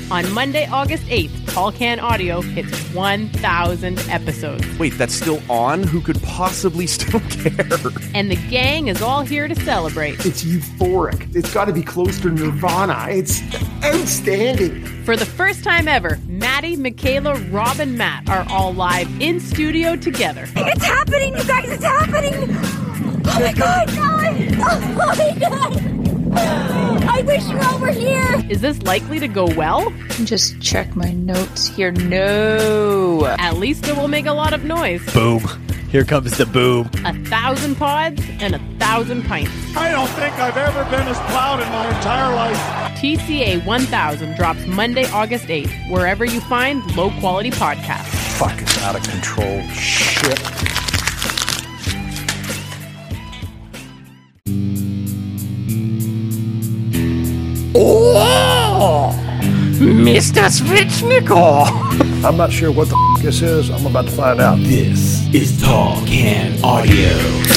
On Monday, August 8th, Tall Can Audio hits 1,000 episodes. Wait, that's still on? Who could possibly still care? And the gang is all here to celebrate. It's euphoric. It's got to be close to Nirvana. It's outstanding. For the first time ever, Maddie, Michaela, Rob, and Matt are all live in studio together. It's happening, you guys! It's happening! Oh my God, guys! Oh my God! I wish you all were here! Is this likely to go well? Just check my notes here. No! At least it will make a lot of noise. Boom. Here comes the boom. 1,000 pods and 1,000 pints. I don't think I've ever been as proud in my entire life. TCA 1000 drops Monday, August 8th, wherever you find low-quality podcasts. Fuck, it's out of control. Shit. Oh! Mr. Svechnikov! I'm not sure what the this is. I'm about to find out. This is Tall Can Audio.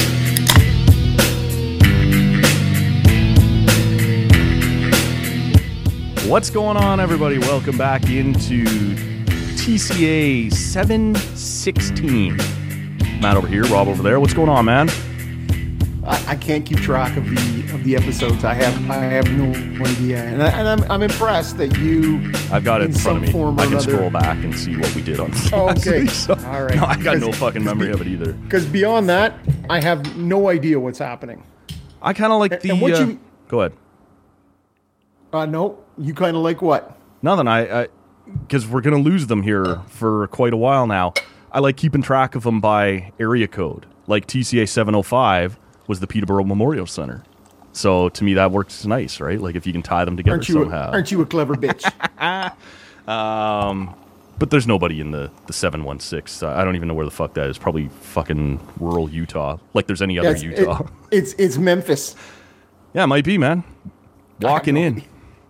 What's going on, everybody? Welcome back into TCA 716. Matt over here, Rob over there. What's going on, man? I can't keep track of the episodes. I have no idea, and I'm impressed that you. I've got it in front of me. I can scroll other... back and see what we did on Okay, week, so. All right. No, I got no fucking memory of it either. Because beyond that, I have no idea what's happening. I kind of like the. And what you... Go ahead. No, you kind of like what? Nothing. I because we're gonna lose them here for quite a while now. I like keeping track of them by area code, like TCA 705. Was the Peterborough Memorial Center. So to me that works nice, right? Like if you can tie them together somehow. Aren't you a clever bitch? But there's nobody in the 716. I don't even know where the fuck that is. Probably fucking rural Utah. Like there's any other Utah. It's Memphis. Yeah, it might be, man. Walking in.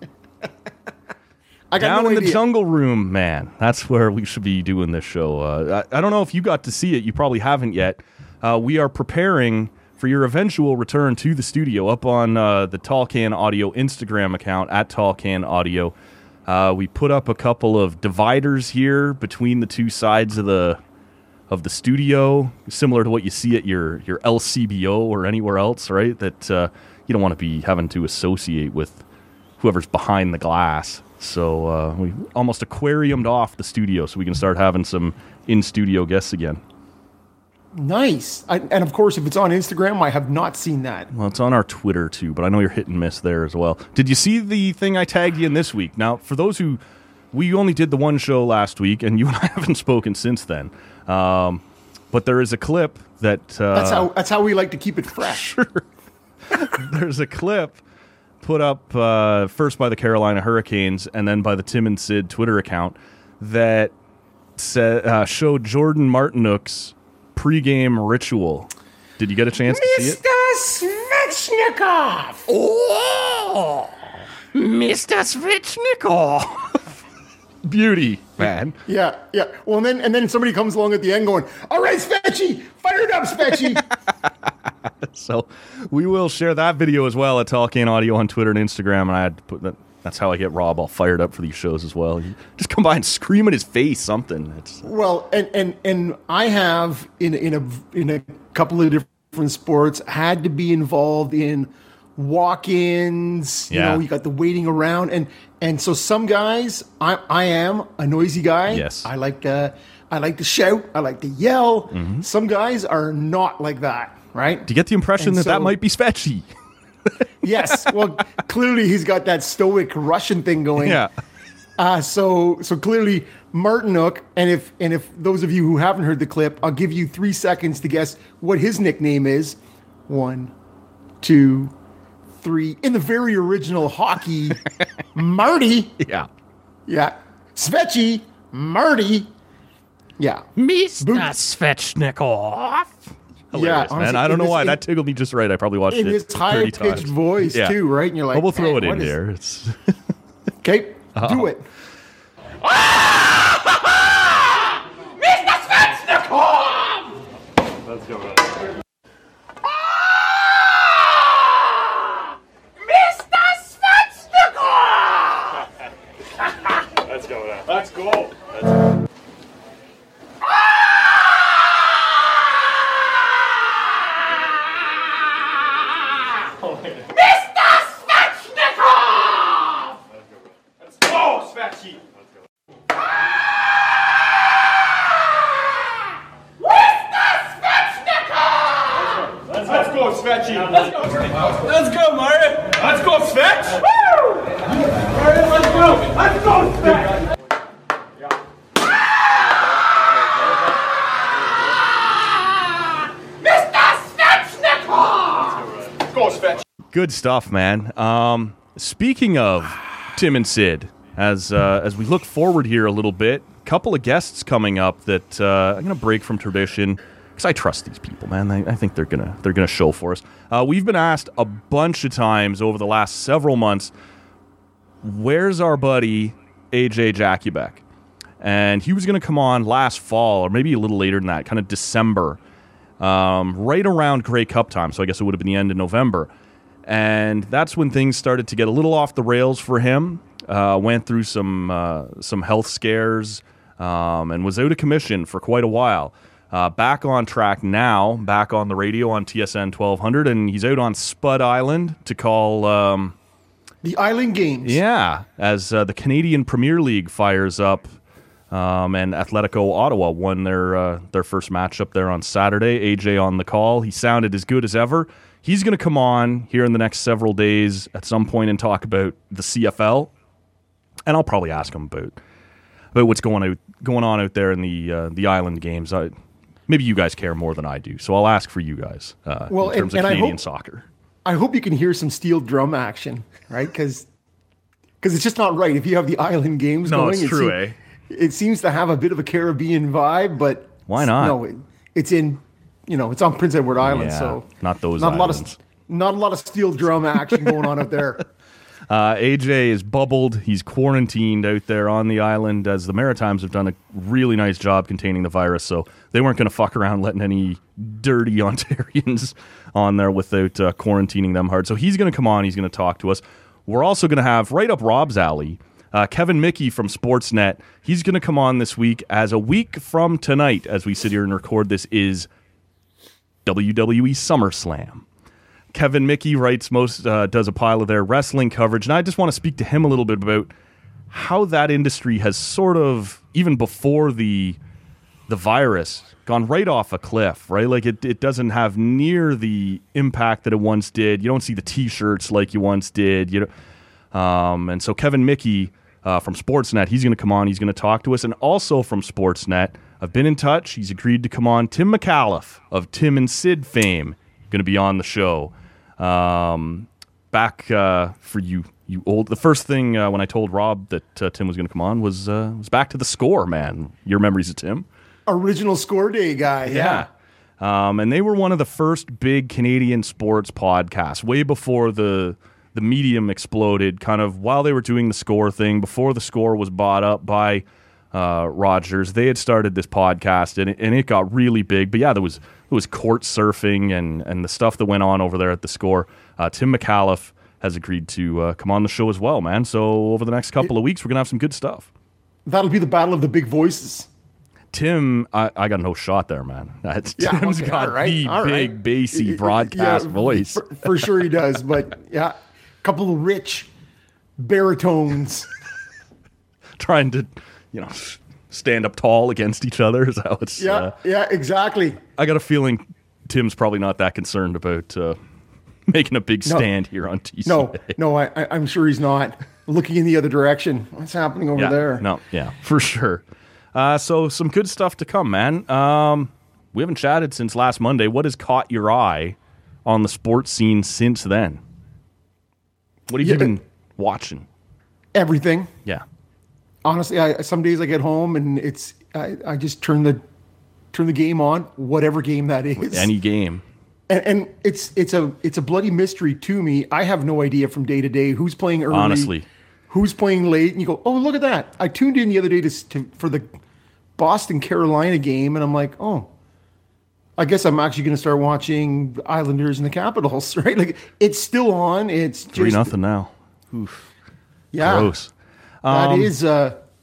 I got Down no in idea. the jungle room, man. That's where we should be doing this show. I don't know if you got to see it. You probably haven't yet. We are preparing for your eventual return to the studio up on the Tall Can Audio Instagram account at Tall Can Audio. We put up a couple of dividers here between the two sides of the studio, similar to what you see at your LCBO or anywhere else, right? That you don't want to be having to associate with whoever's behind the glass. So we almost aquariumed off the studio so we can start having some in-studio guests again. Nice. And of course, if it's on Instagram, I have not seen that. Well, it's on our Twitter too, but I know you're hit and miss there as well. Did you see the thing I tagged you in this week? Now, for those who, we only did the one show last week, and you and I haven't spoken since then. But there is a clip that... That's how we like to keep it fresh. Sure. There's a clip put up first by the Carolina Hurricanes and then by the Tim and Sid Twitter account that showed Jordan Martinook's pregame ritual. Did you get a chance to see it? Mr. Svechnikov! Oh! Mr. Svechnikov! Beauty, man. Yeah. Well, and then somebody comes along at the end going, "All right, Svechy, fire it up, Svechy." So we will share that video as well at Tall Can Audio on Twitter and Instagram, and I had to put that. That's how I get Rob all fired up for these shows as well. You just come by and scream in his face something. Well, and I have in a couple of different sports had to be involved in walk-ins. Yeah. You know, you got the waiting around, and so some guys, I am a noisy guy. Yes, I like to shout. I like to yell. Mm-hmm. Some guys are not like that, right? Do you get the impression that might be Svechy? Yes. Well, clearly he's got that stoic Russian thing going. Yeah. So clearly Martinook, and if those of you who haven't heard the clip, I'll give you 3 seconds to guess what his nickname is. 1, 2, 3. In the very original hockey, Marty. Yeah. Yeah. Svechy, Marty. Yeah. Mr. Svechnikov. Hilarious, yeah, honestly, man. I don't know why. That tickled me just right. I probably watched it 30 times. In his high-pitched voice, too, right? And you're like, we'll throw it in what is... here. It's Okay, do it. Mr. Svechnikov! Let's go. Mr. Svechnikov! Let's go. Let's go, Mario. Let's go, Svetch. Woo! Mario, let's go. Let's go, Svetch. Good stuff, man. Speaking of Tim and Sid, as we look forward here a little bit, a couple of guests coming up that I'm going to break from tradition because I trust these people, man. I think they're gonna show for us. We've been asked a bunch of times over the last several months, where's our buddy AJ Jakubek? And he was going to come on last fall, or maybe a little later than that, kind of December, right around Grey Cup time. So I guess it would have been the end of November. And that's when things started to get a little off the rails for him. Went through some health scares and was out of commission for quite a while. Back on track now, back on the radio on TSN 1200, and he's out on Spud Island to call... the Island Games. Yeah, as the Canadian Premier League fires up, and Atletico Ottawa won their first matchup there on Saturday. AJ on the call. He sounded as good as ever. He's going to come on here in the next several days at some point and talk about the CFL, and I'll probably ask him about what's going on out there in the Island Games. Maybe you guys care more than I do, so I'll ask for you guys in terms of Canadian soccer. I hope you can hear some steel drum action, right? Because it's just not right if you have the Island Games going. No, it's true, It seems to have a bit of a Caribbean vibe, but why not? No, it's in, it's on Prince Edward Island, so not islands. Not a lot of steel drum action going on out there. AJ is bubbled. He's quarantined out there on the island, as the Maritimes have done a really nice job containing the virus, so they weren't going to fuck around letting any dirty Ontarians on there without quarantining them hard. So he's going to come on. He's going to talk to us. We're also going to have, right up Rob's alley, Kevin Mickey from Sportsnet. He's going to come on this week, as a week from tonight, as we sit here and record this, is WWE SummerSlam. Kevin Mickey does a pile of their wrestling coverage, and I just want to speak to him a little bit about how that industry has sort of, even before the virus, gone right off a cliff, right? Like it doesn't have near the impact that it once did. You don't see the T-shirts like you once did. And so Kevin Mickey from Sportsnet, he's going to come on. He's going to talk to us, and also from Sportsnet, I've been in touch. He's agreed to come on. Tim McAuliffe of Tim and Sid fame, going to be on the show. Back for you old. The first thing when I told Rob that Tim was going to come on was back to the Score, man. Your memories of Tim? Original Score Day guy. Yeah. And they were one of the first big Canadian sports podcasts, way before the medium exploded, kind of while they were doing the Score thing, before the Score was bought up by Rogers. They had started this podcast, and it got really big. But yeah, there was court surfing and the stuff that went on over there at the Score. Tim McAuliffe has agreed to come on the show as well, man. So over the next couple of weeks, we're going to have some good stuff. That'll be the battle of the big voices. Tim, I got no shot there, man. Tim's got the big, bassy broadcast voice. For sure he does, but yeah, a couple of rich baritones. Trying to, stand up tall against each other is how it's... Yeah, exactly. I got a feeling Tim's probably not that concerned about making a big stand here on TC. No, I'm sure he's not looking in the other direction. What's happening over there? No, yeah, for sure. So some good stuff to come, man. We haven't chatted since last Monday. What has caught your eye on the sports scene since then? What have you been watching? Everything. Yeah. Honestly, some days I get home and I just turn the game on, whatever game that is. Any game. And it's a bloody mystery to me. I have no idea from day to day who's playing early, honestly, who's playing late. And you go, oh, look at that. I tuned in the other day for the Boston-Carolina game, and I'm like, oh, I guess I'm actually going to start watching the Islanders and the Capitals, right? Like, it's still on. It's just 3-0 now. Oof. Yeah. Gross. That is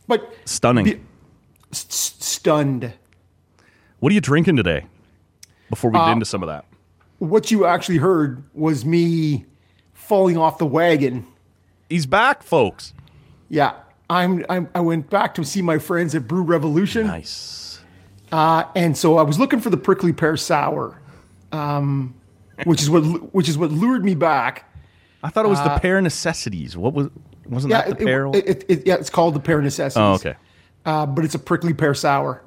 But Stunning. Stunned. What are you drinking today? Before we get into some of that. What you actually heard was me falling off the wagon. He's back, folks. Yeah, I went back to see my friends at Brew Revolution. Nice. And so I was looking for the prickly pear sour, which is what lured me back. I thought it was the pear necessities. Wasn't that the pear? Yeah, it's called the pear necessities. Oh, okay. But it's a prickly pear sour.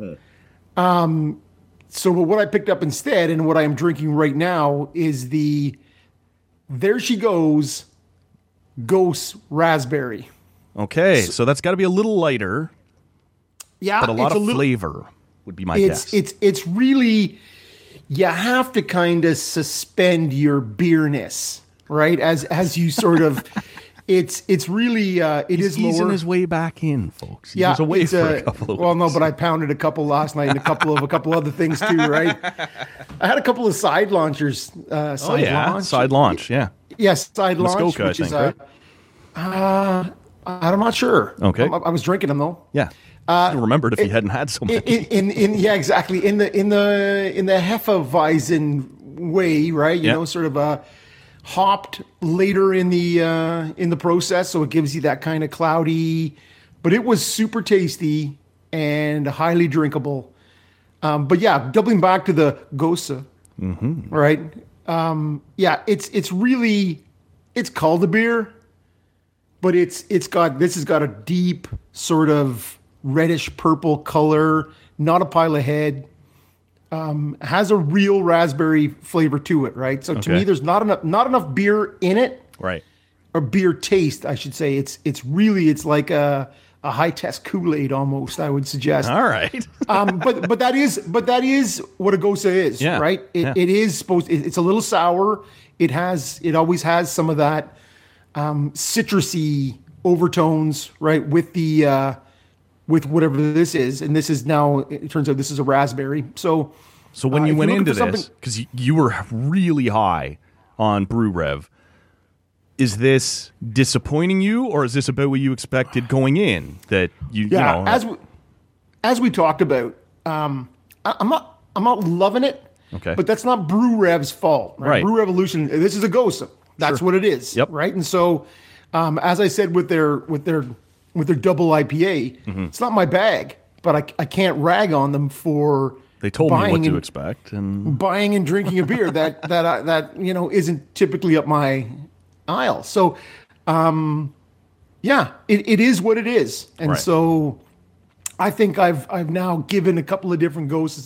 So what I picked up instead, and what I am drinking right now, is the There She Goes Ghost Raspberry. Okay, so that's got to be a little lighter. Yeah, but a lot of flavor would be my guess. It's really, you have to kind of suspend your beerness, right? As you sort of, it's really He's easing lower. his way back in, folks. He Yeah, was away it's, for a couple of well, weeks. no, but I pounded a couple last night and a couple other things too, right? I had a couple of side launchers. Side launch, yeah. Yes, side launch, Muskoka, which I think, right? I'm not sure. Okay. I was drinking them though. Yeah. I remembered if you hadn't had so many. Yeah, exactly. In the Hefeweizen way, right? You know, sort of hopped later in the process, so it gives you that kind of cloudy. But it was super tasty and highly drinkable. But yeah, doubling back to the Gosa, right? It's really, it's called a beer, but this has got a deep sort of reddish purple color, not a pile of head. Has a real raspberry flavor to it, right? So to me, there's not enough beer in it, Right. or beer taste, I should say. It's like a high test Kool-Aid almost, I would suggest. All right. But that is what a Gosa is, Yeah, right? It is supposed. It's a little sour. It always has some of that citrusy overtones, right? With the with whatever this is, and this is now, it turns out this is a raspberry. So when you if went you're looking into for this, something- because you were really high on Brew Rev, is this disappointing you, or is this about what you expected going in? That you know, as we talked about, I'm not loving it. Okay. But that's not Brew Rev's fault, right? Right. Brew Revolution, this is a Gosa. That's what it is. Yep. Right. And so, as I said with their double IPA, it's not my bag, but I can't rag on them for they told me what buying to and- expect, and buying and drinking a beer that isn't typically up my aisle. So, it is what it is, and Right. so I think I've now given a couple of different Ghosts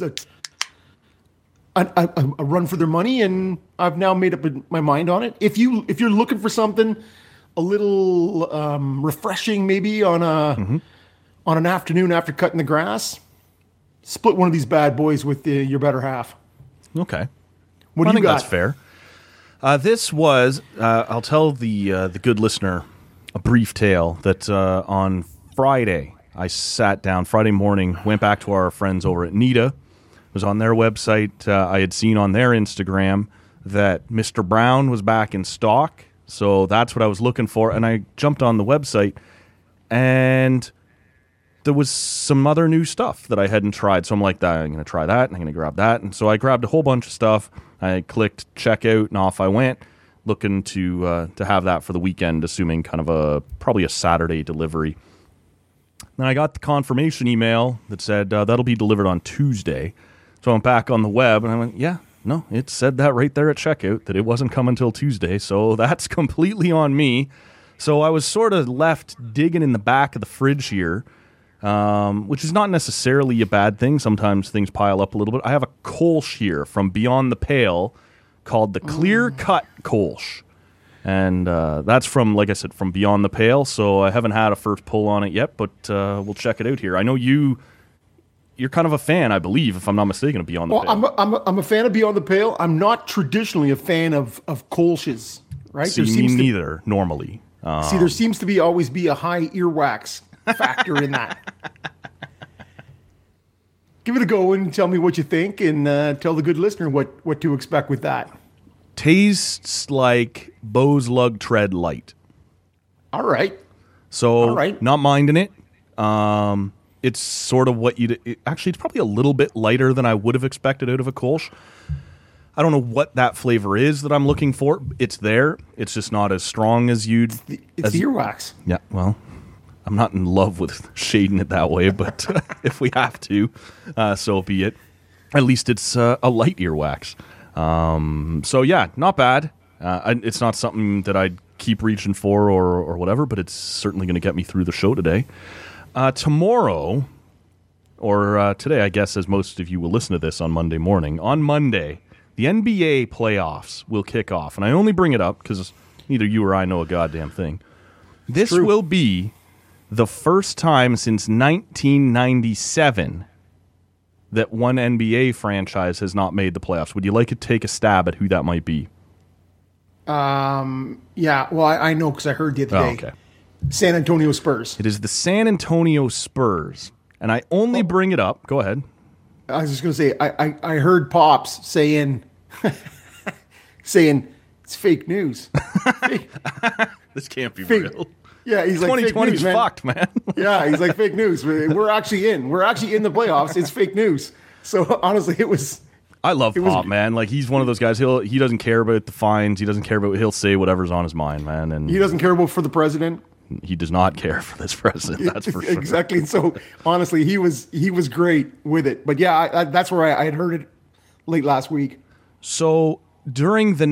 a run for their money, and I've now made up my mind on it. If you're looking for something a little refreshing, maybe on an afternoon after cutting the grass, split one of these bad boys with your better half. okay. What do I you think got? that's fair. This was, I'll tell the good listener a brief tale that on Friday, I sat down, Friday morning, went back to our friends over at Nita. It was on their website. I had seen on their Instagram that Mr. Brown was back in stock. So that's what I was looking for. And I jumped on the website, and there was some other new stuff that I hadn't tried. So I'm like, I'm going to try that, and I'm going to grab that. And so I grabbed a whole bunch of stuff. I clicked checkout, and off I went, looking to have that for the weekend, assuming kind of probably a Saturday delivery. Then I got the confirmation email that said that'll be delivered on Tuesday. So I went back on the web, and I went, yeah, no, it said that right there at checkout, that it wasn't coming until Tuesday. So that's completely on me. So I was sort of left digging in the back of the fridge here, which is not necessarily a bad thing. Sometimes things pile up a little bit. I have a Kolsch here from Beyond the Pale called the Clear Cut Kolsch. And that's from, like I said, from Beyond the Pale. So I haven't had a first pull on it yet, but we'll check it out here. I know you're kind of a fan, I believe, if I'm not mistaken, of Beyond the Pale. I'm a fan of Beyond the Pale. I'm not traditionally a fan of Kolsch's, right? See, me neither, normally. There seems to always be a high earwax factor in that. Give it a go and tell me what you think, and tell the good listener what to expect with that. Tastes like Bose Lug Tread Light. All right. So, All right. not minding it. It's sort of what actually, it's probably a little bit lighter than I would have expected out of a Kolsch. I don't know what that flavor is that I'm looking for. It's there. It's just not as strong as you'd... It's the earwax. Yeah, well, I'm not in love with shading it that way, but if we have to, so be it. At least it's a light earwax. So yeah, not bad. It's not something that I'd keep reaching for or whatever, but it's certainly going to get me through the show today. Tomorrow, or today, I guess, as most of you will listen to this on Monday morning, on Monday, the NBA playoffs will kick off. And I only bring it up because neither you or I know a goddamn thing. This will be the first time since 1997 that one NBA franchise has not made the playoffs. Would you like to take a stab at who that might be? Yeah, well, I know because I heard the other day. Okay. San Antonio Spurs. It is the San Antonio Spurs. And I only bring it up. Go ahead. I was just going to say, I heard Pops saying it's fake news. This can't be Fake. real. Yeah, he's like, 2020's fucked, man. Yeah, he's like, fake news. We're actually in. We're actually in the playoffs. It's fake news. So honestly, it was... I love Pop, man. Like, he's one of those guys. He doesn't care about the fines. He doesn't care about... He'll say whatever's on his mind, man. And he doesn't care about for the president. He does not care for this president. That's for sure. Exactly. So honestly, he was great with it. But yeah, that's where I had heard it late last week. So during the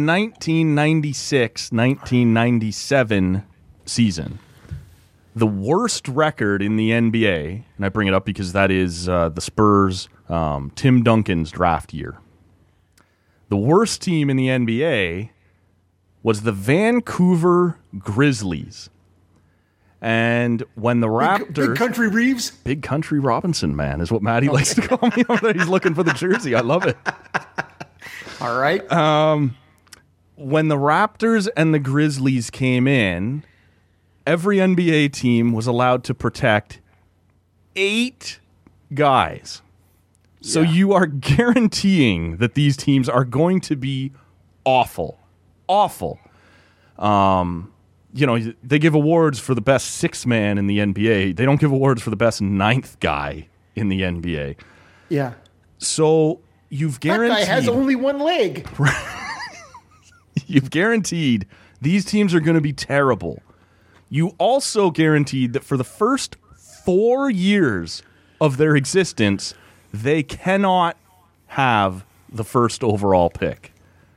1996-1997 season, the worst record in the NBA, and I bring it up because that is the Spurs, Tim Duncan's draft year. The worst team in the NBA was the Vancouver Grizzlies. And when the Raptors... Big Country Reeves? Big Country Robinson, man, is what Matty likes to call me over there. He's looking for the jersey. I love it. All right. When the Raptors and the Grizzlies came in, every NBA team was allowed to protect 8 guys. So you are guaranteeing that these teams are going to be awful. Awful. You know, they give awards for the best 6th man in the NBA. They don't give awards for the best 9th guy in the NBA. Yeah. So you've guaranteed... That guy has only one leg. You've guaranteed these teams are going to be terrible. You also guaranteed that for the first 4 years of their existence, they cannot have the first overall pick.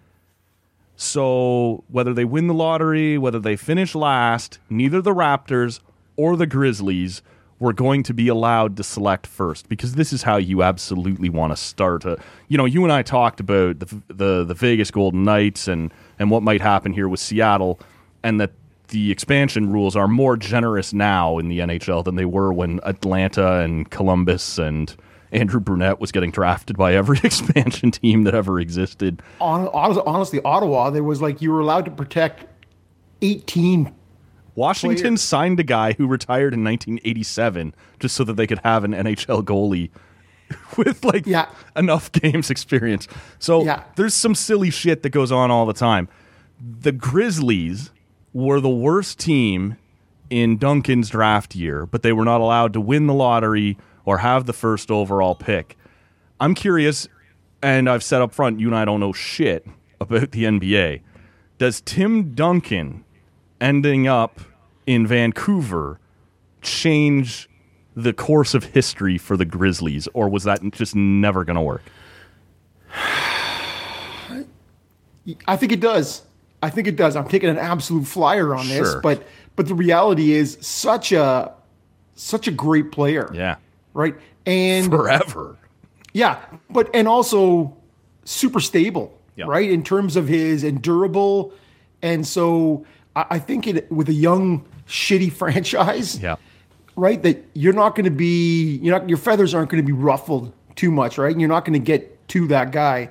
So whether they win the lottery, whether they finish last, neither the Raptors or the Grizzlies were going to be allowed to select first, because this is how you absolutely want to start. You and I talked about the Vegas Golden Knights and what might happen here with Seattle, and that the expansion rules are more generous now in the NHL than they were when Atlanta and Columbus and Andrew Brunette was getting drafted by every expansion team that ever existed. Honestly, Ottawa, there was like you were allowed to protect 18 Washington players. signed a guy who retired in 1987 just so that they could have an NHL goalie with enough games experience. So there's some silly shit that goes on all the time. The Grizzlies were the worst team in Duncan's draft year, but they were not allowed to win the lottery or have the first overall pick. I'm curious, and I've said up front, you and I don't know shit about the NBA. Does Tim Duncan ending up in Vancouver change the course of history for the Grizzlies, or was that just never going to work? I think it does. I'm taking an absolute flyer on this, Sure. but the reality is such a great player. Yeah. Right? And forever. Yeah, and also super stable, Yep. right? In terms of his and durable. And so I think with a young, shitty franchise, Yeah. right, that you're not going to be, your feathers aren't going to be ruffled too much, right? And you're not going to get to that guy.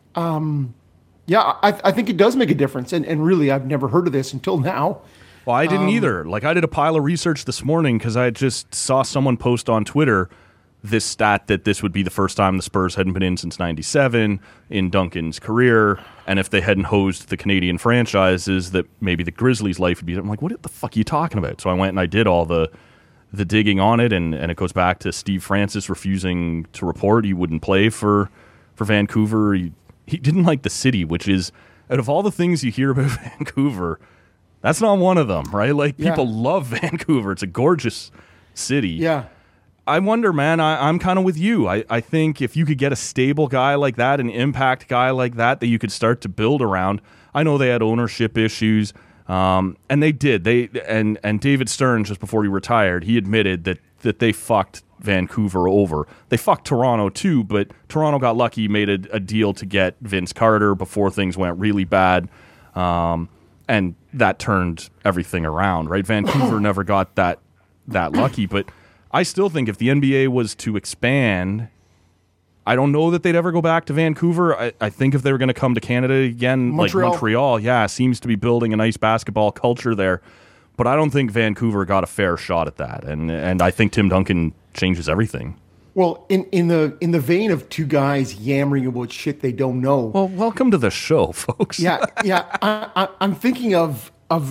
I think it does make a difference. And really, I've never heard of this until now. Well, I didn't either. Like, I did a pile of research this morning because I just saw someone post on Twitter this stat that this would be the first time the Spurs hadn't been in since 97 in Duncan's career. And if they hadn't hosed the Canadian franchises, that maybe the Grizzlies' life would be... I'm like, what the fuck are you talking about? So I went and I did all the the digging on it, and it goes back to Steve Francis refusing to report. He wouldn't play for Vancouver. He didn't like the city, which is, out of all the things you hear about Vancouver, that's not one of them, right? Like, people love Vancouver. It's a gorgeous city. Yeah. I wonder, man, I'm kind of with you. I think if you could get a stable guy like that, an impact guy like that you could start to build around. I know they had ownership issues, and they did. And David Stern, just before he retired, he admitted that they fucked Vancouver over. They fucked Toronto too, but Toronto got lucky, made a deal to get Vince Carter before things went really bad, and that turned everything around, right? Vancouver never got that lucky, but I still think if the NBA was to expand, I don't know that they'd ever go back to Vancouver. I think if they were going to come to Canada again, Montreal. like Montreal, seems to be building a nice basketball culture there. But I don't think Vancouver got a fair shot at that, and I think Tim Duncan changes everything. Well, in the vein of two guys yammering about shit they don't know. Well, welcome to the show, folks. Yeah. I'm thinking of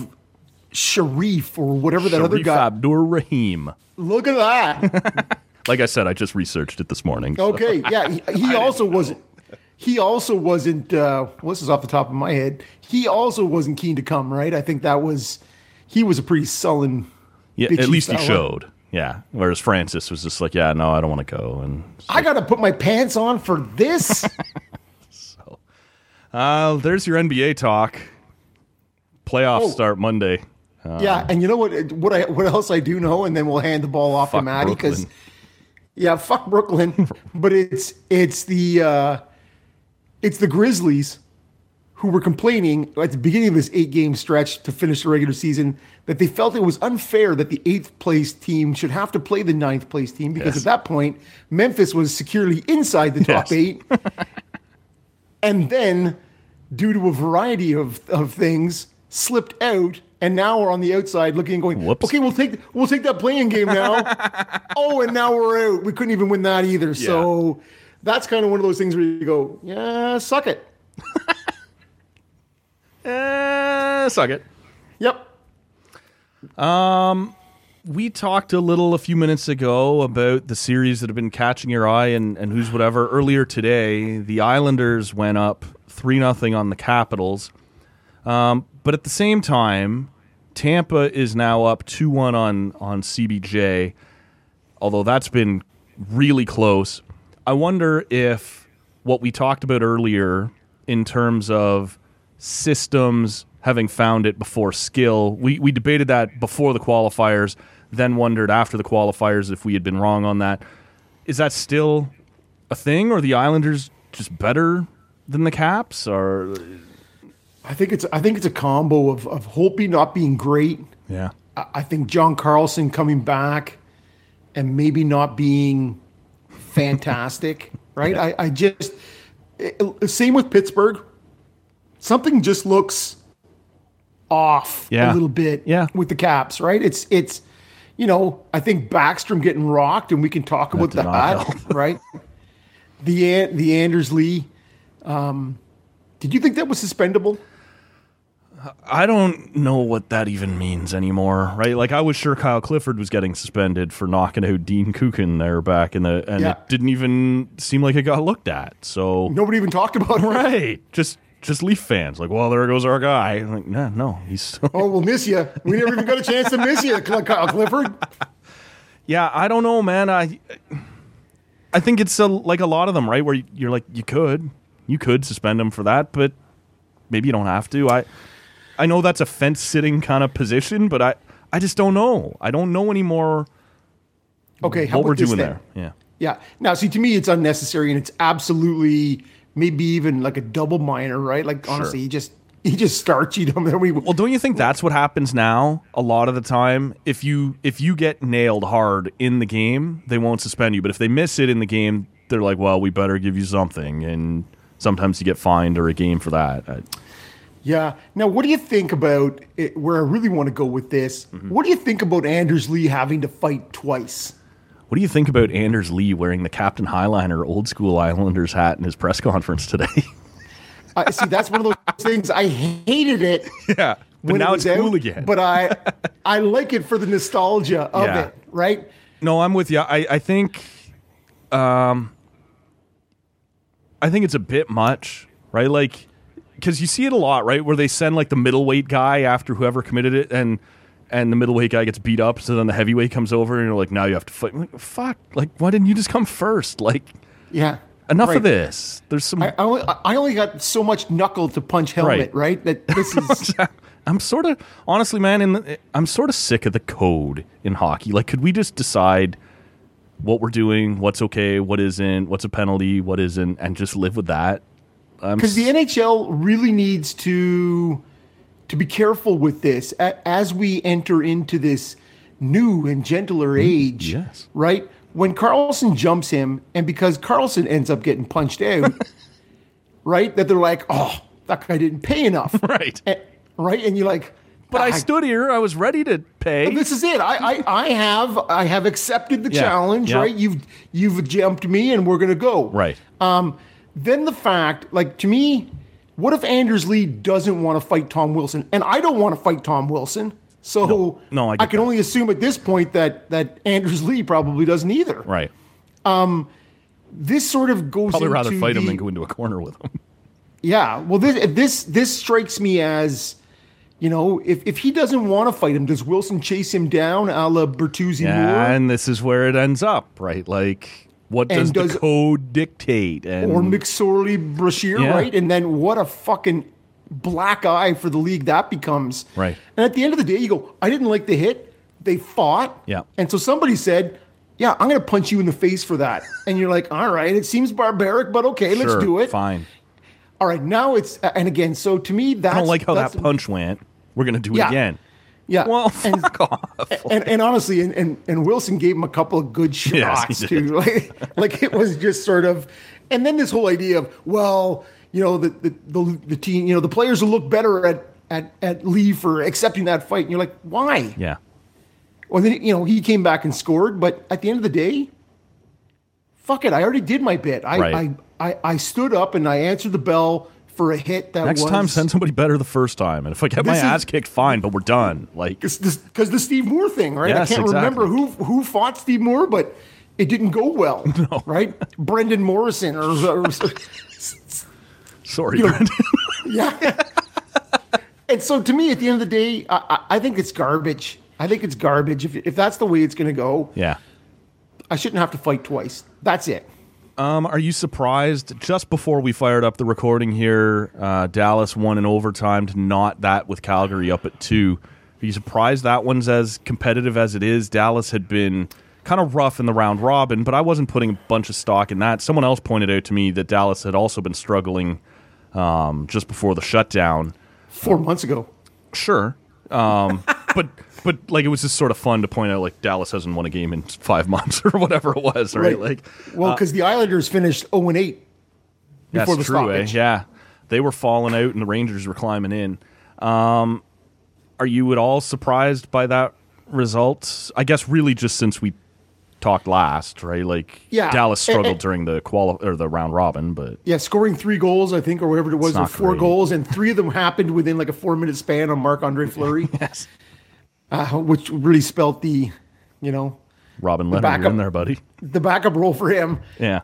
Sharif or whatever that other guy. Abdur Rahim. Look at that. Like I said, I just researched it this morning. So. Okay, yeah. He also wasn't. He also wasn't. This is off the top of my head. He also wasn't keen to come. Right. I think that was. He was a pretty sullen. Yeah, at least fella. he showed. Yeah. Whereas Francis was just like, yeah, no, I don't want to go. And I got to put my pants on for this. So, there's your NBA talk. Playoffs start Monday. Yeah, and you know what else I do know, and then we'll hand the ball off to Maddie because, fuck Brooklyn, but it's the Grizzlies who were complaining at the beginning of this 8-game stretch to finish the regular season that they felt it was unfair that the 8th place team should have to play the 9th place team because at that point Memphis was securely inside the top 8, and then due to a variety of things slipped out. And now we're on the outside looking and going, whoops. Okay, we'll take that playing game now. And now we're out. We couldn't even win that either. Yeah. So that's kind of one of those things where you go, yeah, suck it. Suck it. Yep. We talked a few minutes ago about the series that have been catching your eye and who's whatever. Earlier today, the Islanders went up 3-0 on the Capitals. But at the same time, Tampa is now up 2-1 on CBJ, although that's been really close. I wonder if what we talked about earlier in terms of systems, having found it before skill, we debated that before the qualifiers, then wondered after the qualifiers if we had been wrong on that. Is that still a thing, or are the Islanders just better than the Caps, or... I think it's a combo of Holtby not being great. Yeah. I think John Carlson coming back and maybe not being fantastic, right? Yeah. I just same with Pittsburgh. Something just looks off a little bit with the Caps, right? It's I think Backstrom getting rocked, and we can talk about that, right? The Anders Lee. Did you think that was suspendable? I don't know what that even means anymore, right? Like, I was sure Kyle Clifford was getting suspended for knocking out Dean Kukin there back in the, and it didn't even seem like it got looked at. So nobody even talked about it, right? Just Leaf fans, like, well, there goes our guy. I'm like, no, he's still... we'll miss you. We never even got a chance to miss you, Kyle Clifford. Yeah, I don't know, man. I think it's like a lot of them, right? Where you're like, you could suspend him for that, but maybe you don't have to. I know that's a fence-sitting kind of position, but I just don't know. I don't know anymore what we're doing there. Yeah. Now, see, to me, it's unnecessary, and it's absolutely maybe even like a double minor, right? Like, honestly, he just starts you. Well, don't you think that's what happens now a lot of the time? If you get nailed hard in the game, they won't suspend you. But if they miss it in the game, they're like, well, we better give you something. And sometimes you get fined or a game for that. Yeah. Now, what do you think about it, where I really want to go with this? Mm-hmm. What do you think about Anders Lee having to fight twice? What do you think about Anders Lee wearing the Captain Highliner old school Islanders hat in his press conference today? See, that's one of those things. I hated it. Yeah. when now it was it's cool out, again. But I like it for the nostalgia of Yeah. it, right? No, I'm with you. I think it's a bit much, right? Like, because you see it a lot, right? Where they send like the middleweight guy after whoever committed it, and the middleweight guy gets beat up, so then the heavyweight comes over, and you're like, now you have to fight. I'm like, fuck, like, why didn't you just come first? Like, Yeah. enough Right. of this. There's some. I only got so much knuckle to punch helmet, right? That this is I'm sort of, honestly, man, I'm sort of sick of the code in hockey. Like, could we just decide what we're doing, what's okay, what isn't, what's a penalty, what isn't, and just live with that? because the NHL really needs to be careful with this as we enter into this new and gentler age. yes. Right? When Carlson jumps him, and because Carlson ends up getting punched out, right? That they're like, oh, that guy didn't pay enough. Right. Right? And you're like, But I stood here. I was ready to pay. this is it. I have accepted the Yeah. challenge, Yeah. right? You've jumped me, and we're gonna go. Right. Then the fact, like, to me, what if Anders Lee doesn't want to fight Tom Wilson, and I don't want to fight Tom Wilson? So No, I get I can that. only assume at this point that Anders Lee probably doesn't either. Right. This sort of goes Probably into rather fight him the- than go into a corner with him. Yeah. Well, this strikes me as, you know, if he doesn't want to fight him, does Wilson chase him down a la Bertuzzi Moore? Yeah, and this is where it ends up, right? Like, what And does the code dictate? And Or McSorley Brashear, Yeah. right? And then what a fucking black eye for the league that becomes. Right. And at the end of the day, you go, I didn't like the hit. They fought. Yeah. And so somebody said, yeah, I'm going to punch you in the face for that. And you're like, all right, it seems barbaric, but okay, let's Sure, do it. Fine. All right, now it's, and again, so to me, that's. I don't like how that that's- punch went. We're gonna do it Yeah. again. Yeah. Well, and, fuck off. and honestly, and Wilson gave him a couple of good Yes, he shots did. too. Like it was just sort of, and then this whole idea of, well, you know, the team, you know, the players will look better at Lee for accepting that fight. And you're like, why? Yeah. Well, then, you know, he came back and scored, but at the end of the day, fuck it. I already did my bit. Right. I stood up and I answered the bell for a hit that Next was. time, send somebody better the first time. And if I get my This is- ass kicked, fine. But we're done. Like, Because the Steve Moore thing, right? Yes, I can't remember exactly. who fought Steve Moore, but it didn't go well, right? Brendan Morrison or sorry, You know- Brendan. yeah. And so to me, at the end of the day, I think it's garbage. I think it's garbage. If that's the way it's going to go, Yeah. I shouldn't have to fight twice. That's it. Are you surprised? Just before we fired up the recording here, Dallas won in overtime to knot that with Calgary up at 2. Are you surprised that one's as competitive as it is? Dallas had been kind of rough in the round robin, but I wasn't putting a bunch of stock in that. Someone else pointed out to me that Dallas had also been struggling just before the shutdown. 4 months ago. Sure. But like it was just sort of fun to point out like Dallas hasn't won a game in 5 months or whatever it was, right? Like, Well, because the Islanders finished 0-8 before the that's true, eh? stoppage. Yeah. They were falling out and the Rangers were climbing in. Are you at all surprised by that result? I guess really just since we talked last, right? Like Yeah. Dallas struggled And- during the round robin, but Yeah, scoring 3 goals, I think, or whatever it was, or not 4 great. goals, and 3 of them happened within like a 4-minute span on Marc-Andre Fleury. yes. Which really spelt the, you know, Robin Leonard, you're backup- in there, buddy. the backup role for him. Yeah.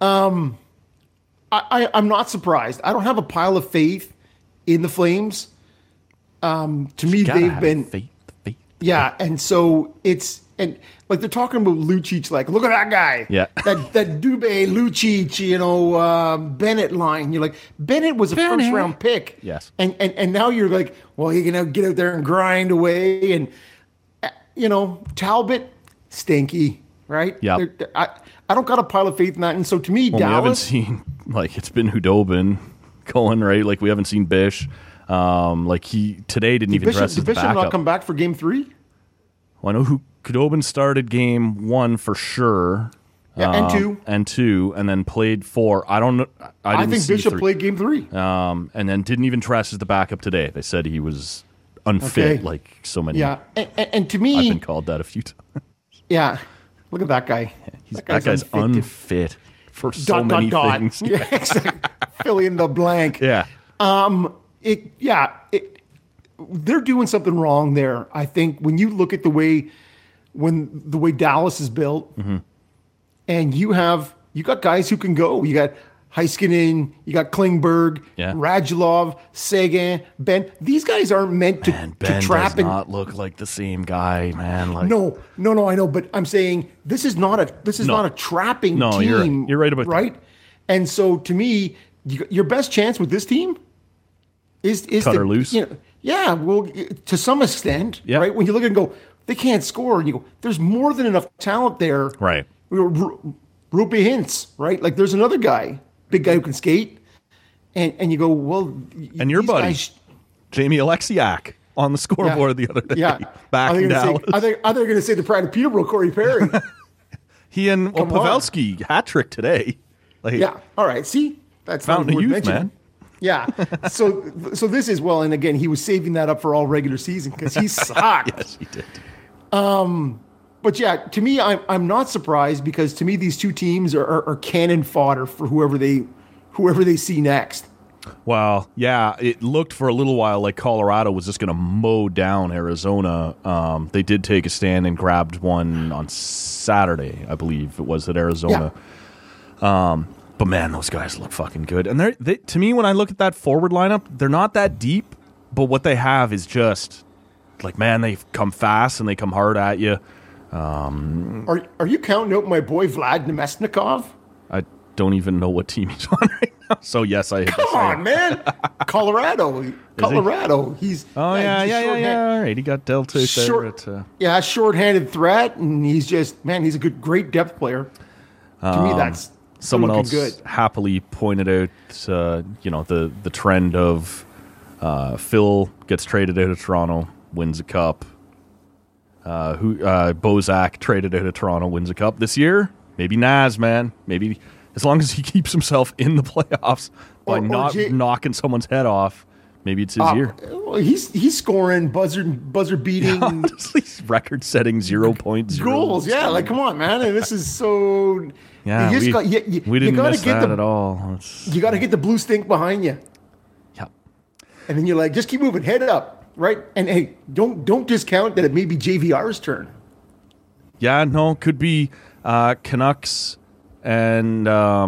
I'm not surprised. I don't have a pile of faith in the Flames. To me, Gotta they've have been, faith. yeah, and so it's, and like they're talking about Lucic, like, look at that guy. Yeah. That Dubé, Lucic, you know, Bennett line. You're like, Bennett was a first round pick. Yes. And now you're like, well, you're going to get out there and grind away. And, you know, Talbot, stinky, right? Yep. I don't got a pile of faith in that. And so to me, Well, we haven't Dallas. seen like it's been Hudobin going, right? Like we haven't seen Bish. Like he today didn't even dress Did as the Bishop not backup. come back for game 3? Well, I know who Hudobin started game 1 for sure. Yeah, and 2. and then played 4. I don't know. I didn't think see Bishop 3. played game 3. And then didn't even dress as the backup today. They said he was unfit, Okay. like so many. Yeah. And to I've me, been called that a few times. yeah. Look at that guy. That guy's unfit for so many things. Yeah, exactly. Fill in the blank. Yeah. they're doing something wrong there. I think when you look at the way Dallas is built, and you got guys who can go. You got Heiskanen, you got Klingberg, Radulov, Seguin, Ben. These guys aren't meant to trap. Ben does not look like the same guy, man. Like, no, I know, but I'm saying this is not a trapping team. You're right about that. And so to me, your best chance with this team is cut her loose. Well, to some extent, right? When you look and go, they can't score, and you go, there's more than enough talent there, right? Rupe Hintz, right? Like there's another guy, big guy who can skate, and you go, well, and your buddy Jamie Alexiak on the scoreboard the other day, back in Dallas. Are they going to say the pride of Peterborough, Corey Perry? He and Pavelski hat trick today. Like, all right. See, that's fountain of youth, man. Yeah. So this is and again, he was saving that up for all regular season because he sucked. Yes, he did. But yeah, to me, I'm not surprised because to me these two teams are cannon fodder for whoever they see next. Well, yeah, it looked for a little while like Colorado was just going to mow down Arizona. They did take a stand and grabbed one on Saturday, I believe it was, at Arizona. Yeah. But man, those guys look fucking good. And they to me, when I look at that forward lineup, they're not that deep, but what they have is just like, man, they come fast and they come hard at you. Are you counting out my boy Vlad Nemesnikov? I don't even know what team he's on right now. So yes, Come on, man. Colorado. He's all right. He got dealt to there. Short-handed threat, and he's he's a great depth player. To me, that's someone else good. Happily pointed out, the trend of Phil gets traded out of Toronto, wins a cup. Bozak traded out of Toronto, wins a cup this year. Maybe Naz, man. Maybe as long as he keeps himself in the playoffs by not knocking someone's head off, maybe it's his year. Well, he's scoring buzzer beating, record-setting 0.0 goals. Yeah, like come on, man. And this is so. Yeah, we didn't miss that at all. You got to get the blue stink behind you. Yep. And then you're like, just keep moving, head up, right? And hey, don't discount that it may be JVR's turn. Yeah, no, could be Canucks and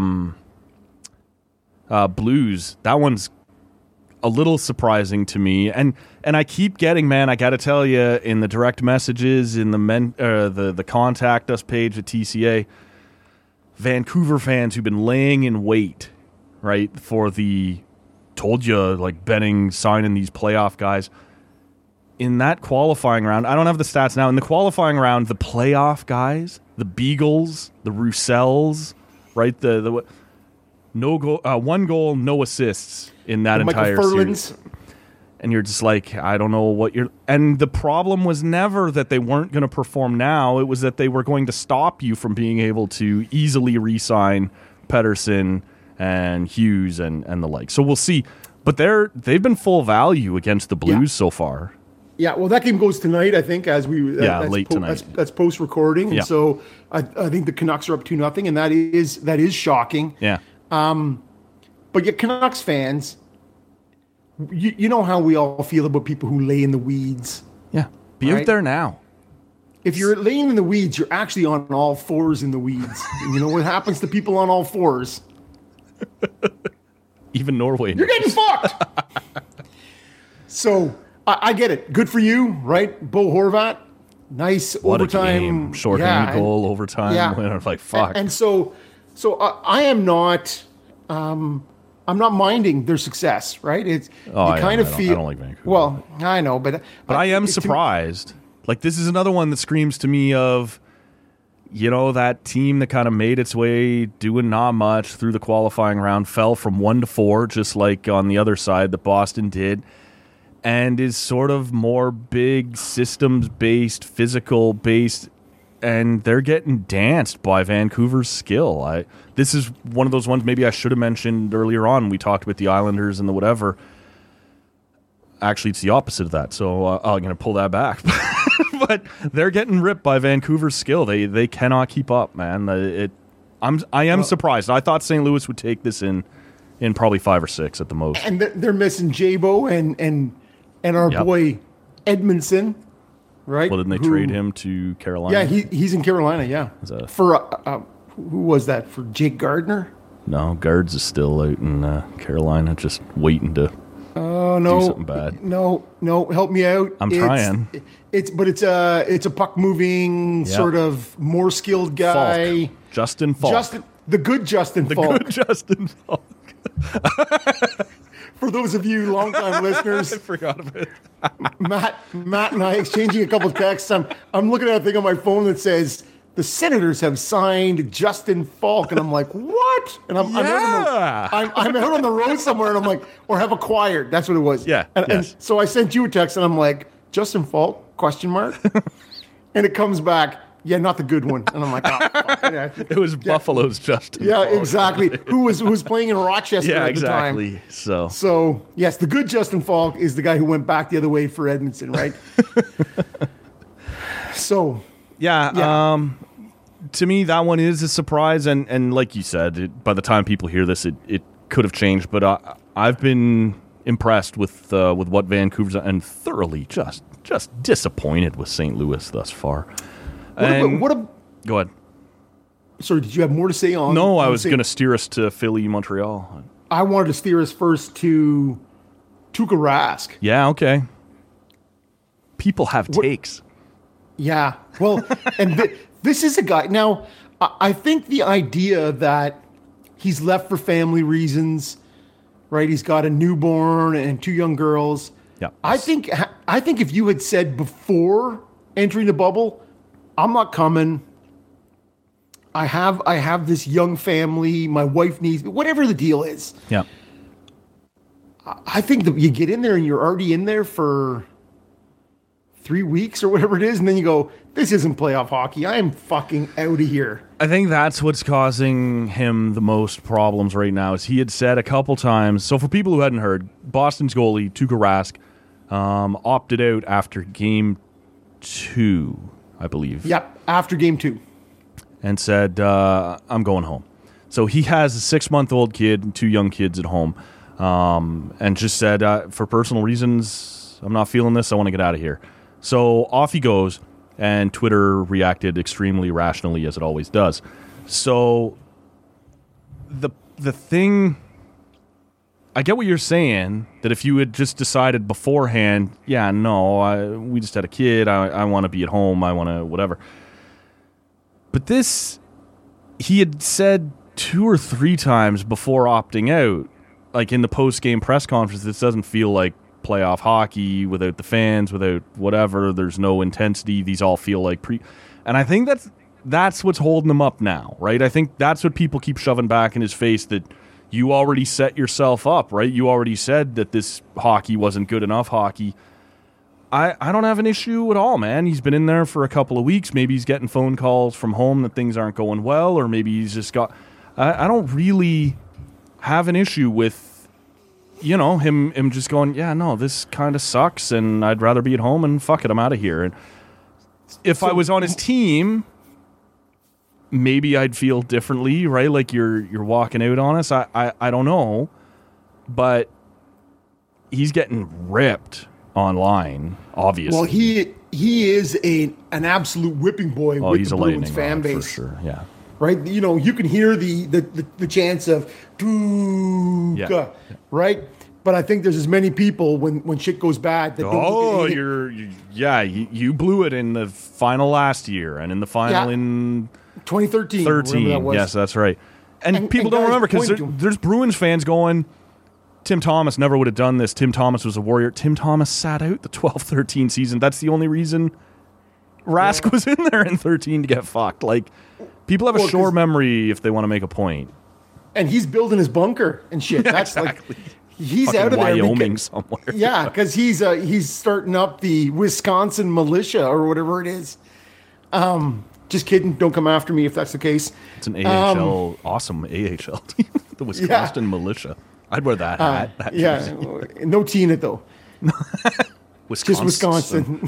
Blues. That one's a little surprising to me, and I keep getting, man, I got to tell you, in the direct messages, in the contact us page at TCA, Vancouver fans who've been laying in wait, right, for told you, like Benning signing these playoff guys. In that qualifying round, I don't have the stats now. In the qualifying round, the playoff guys, the Beagles, the Roussells, right, the no goal, 1 goal, no assists in that entire series. And you're just like, I don't know what you're... And the problem was never that they weren't going to perform now. It was that they were going to stop you from being able to easily re-sign Pettersson and Hughes and the like. So we'll see. But they've been full value against the Blues so far. Yeah, well, that game goes tonight, I think, as we... that's late tonight. That's post-recording. And so I think the Canucks are up 2-0, and that is shocking. Yeah. But you Canucks fans... You know how we all feel about people who lay in the weeds. Yeah. Be out there now. If you're laying in the weeds, you're actually on all fours in the weeds. And you know what happens to people on all fours? Even Norway. You're getting fucked. So, I get it. Good for you, right? Bo Horvat. Nice what overtime. Short-handed goal, overtime winner. Like, fuck. And so I am not... I'm not minding their success, right? I don't like Vancouver. Well, I know, but I am surprised. Like, this is another one that screams to me of, that team that kind of made its way doing not much through the qualifying round, fell from 1 to 4, just like on the other side that Boston did, and is sort of more big systems-based, physical-based, and they're getting danced by Vancouver's skill. This is one of those ones maybe I should have mentioned earlier on. We talked with the Islanders and the whatever. Actually, it's the opposite of that, so I'm going to pull that back. But they're getting ripped by Vancouver's skill. They cannot keep up, man. I am surprised. I thought St. Louis would take this in probably 5 or 6 at the most. And they're missing Jabo and and our Yep. boy Edmondson, right? Well, didn't they who- trade him to Carolina? Yeah, he's in Carolina. Yeah, Is that- for who was that? For Jake Gardner? No, Guards is still out in Carolina, just waiting to Oh no, do something bad. No, help me out. I'm trying. It's a puck moving Yep. sort of more skilled guy. Falk. Justin Falk. The good Justin Falk. Good Justin Falk. For those of you longtime listeners, I forgot about it. Matt and I exchanging a couple texts. I'm looking at a thing on my phone that says the Senators have signed Justin Falk, and I'm like, what? And I'm out on the road somewhere, and I'm like, or have acquired. That's what it was. Yeah, And yes. so I sent you a text, and I'm like, Justin Falk? ? And it comes back, yeah, not the good one. And I'm like, oh, fuck. Yeah. It was Buffalo's Justin Yeah, Falk. exactly. Who was playing in Rochester Yeah, at the time. exactly. So So, yes, the good Justin Falk is the guy who went back the other way for Edmondson, right? So, yeah. To me, that one is a surprise, and like you said, by the time people hear this, it could have changed. But I've been impressed with what Vancouver's and thoroughly just disappointed with St. Louis thus far. Go ahead. Sorry, did you have more to say on? No, I on was St. going to steer us to Philly, Montreal. I wanted to steer us first to Tuukka Rask. Yeah, okay. People have takes. Yeah, well, and this is a guy. Now, I think the idea that he's left for family reasons, right? He's got a newborn and 2 young girls. Yeah. I think if you had said before entering the bubble, I'm not coming. I have this young family. My wife needs whatever the deal is. Yeah. I think that you get in there and you're already in there for 3 weeks or whatever it is, and then you go, "This isn't playoff hockey. I am fucking out of here." I think that's what's causing him the most problems right now. Is he had said a couple times. So for people who hadn't heard, Boston's goalie Tuukka Rask opted out after game 2, I believe. Yep, after game 2. And said, I'm going home. So he has a 6-month-old kid and 2 young kids at home. And just said, for personal reasons, I'm not feeling this. I want to get out of here. So off he goes. And Twitter reacted extremely rationally, as it always does. So the thing, I get what you're saying, that if you had just decided beforehand, yeah, no, we just had a kid, I want to be at home, I want to whatever. But this, he had said 2 or 3 times before opting out, like in the post-game press conference, this doesn't feel like playoff hockey without the fans, without whatever. There's no intensity. These all feel like and I think that's what's holding him up now, right? I think that's what people keep shoving back in his face, that you already set yourself up, right? You already said that this hockey wasn't good enough hockey. I don't have an issue at all, man. He's been in there for a couple of weeks. Maybe he's getting phone calls from home that things aren't going well, or maybe he's just got... I don't really have an issue with him just going, yeah, no, this kind of sucks, and I'd rather be at home, and fuck it, I'm out of here. And if I was on his team, maybe I'd feel differently, right? Like you're walking out on us. I don't know, but he's getting ripped online, obviously. Well, he is an absolute whipping boy with he's the a Bruins lightning fan rod, base, for sure. Yeah, right? You can hear the chants of Tuukka, right? But I think there's as many people when shit goes bad that don't you blew it in the final last year and in the final in 2013. 13. Yes, that's right. And people don't remember because there's Bruins fans going, Tim Thomas never would have done this. Tim Thomas was a warrior. Tim Thomas sat out the 12-13 season. That's the only reason Rask was in there in 13 to get fucked. Like, people have a short memory if they want to make a point. And he's building his bunker and shit. Yeah, that's exactly. like he's fucking out of there. Wyoming somewhere. Yeah, because he's starting up the Wisconsin militia or whatever it is. Just kidding. Don't come after me if that's the case. It's an AHL, awesome AHL team, the Wisconsin militia. I'd wear that hat. Yeah, no T in it though. Just Wisconsin.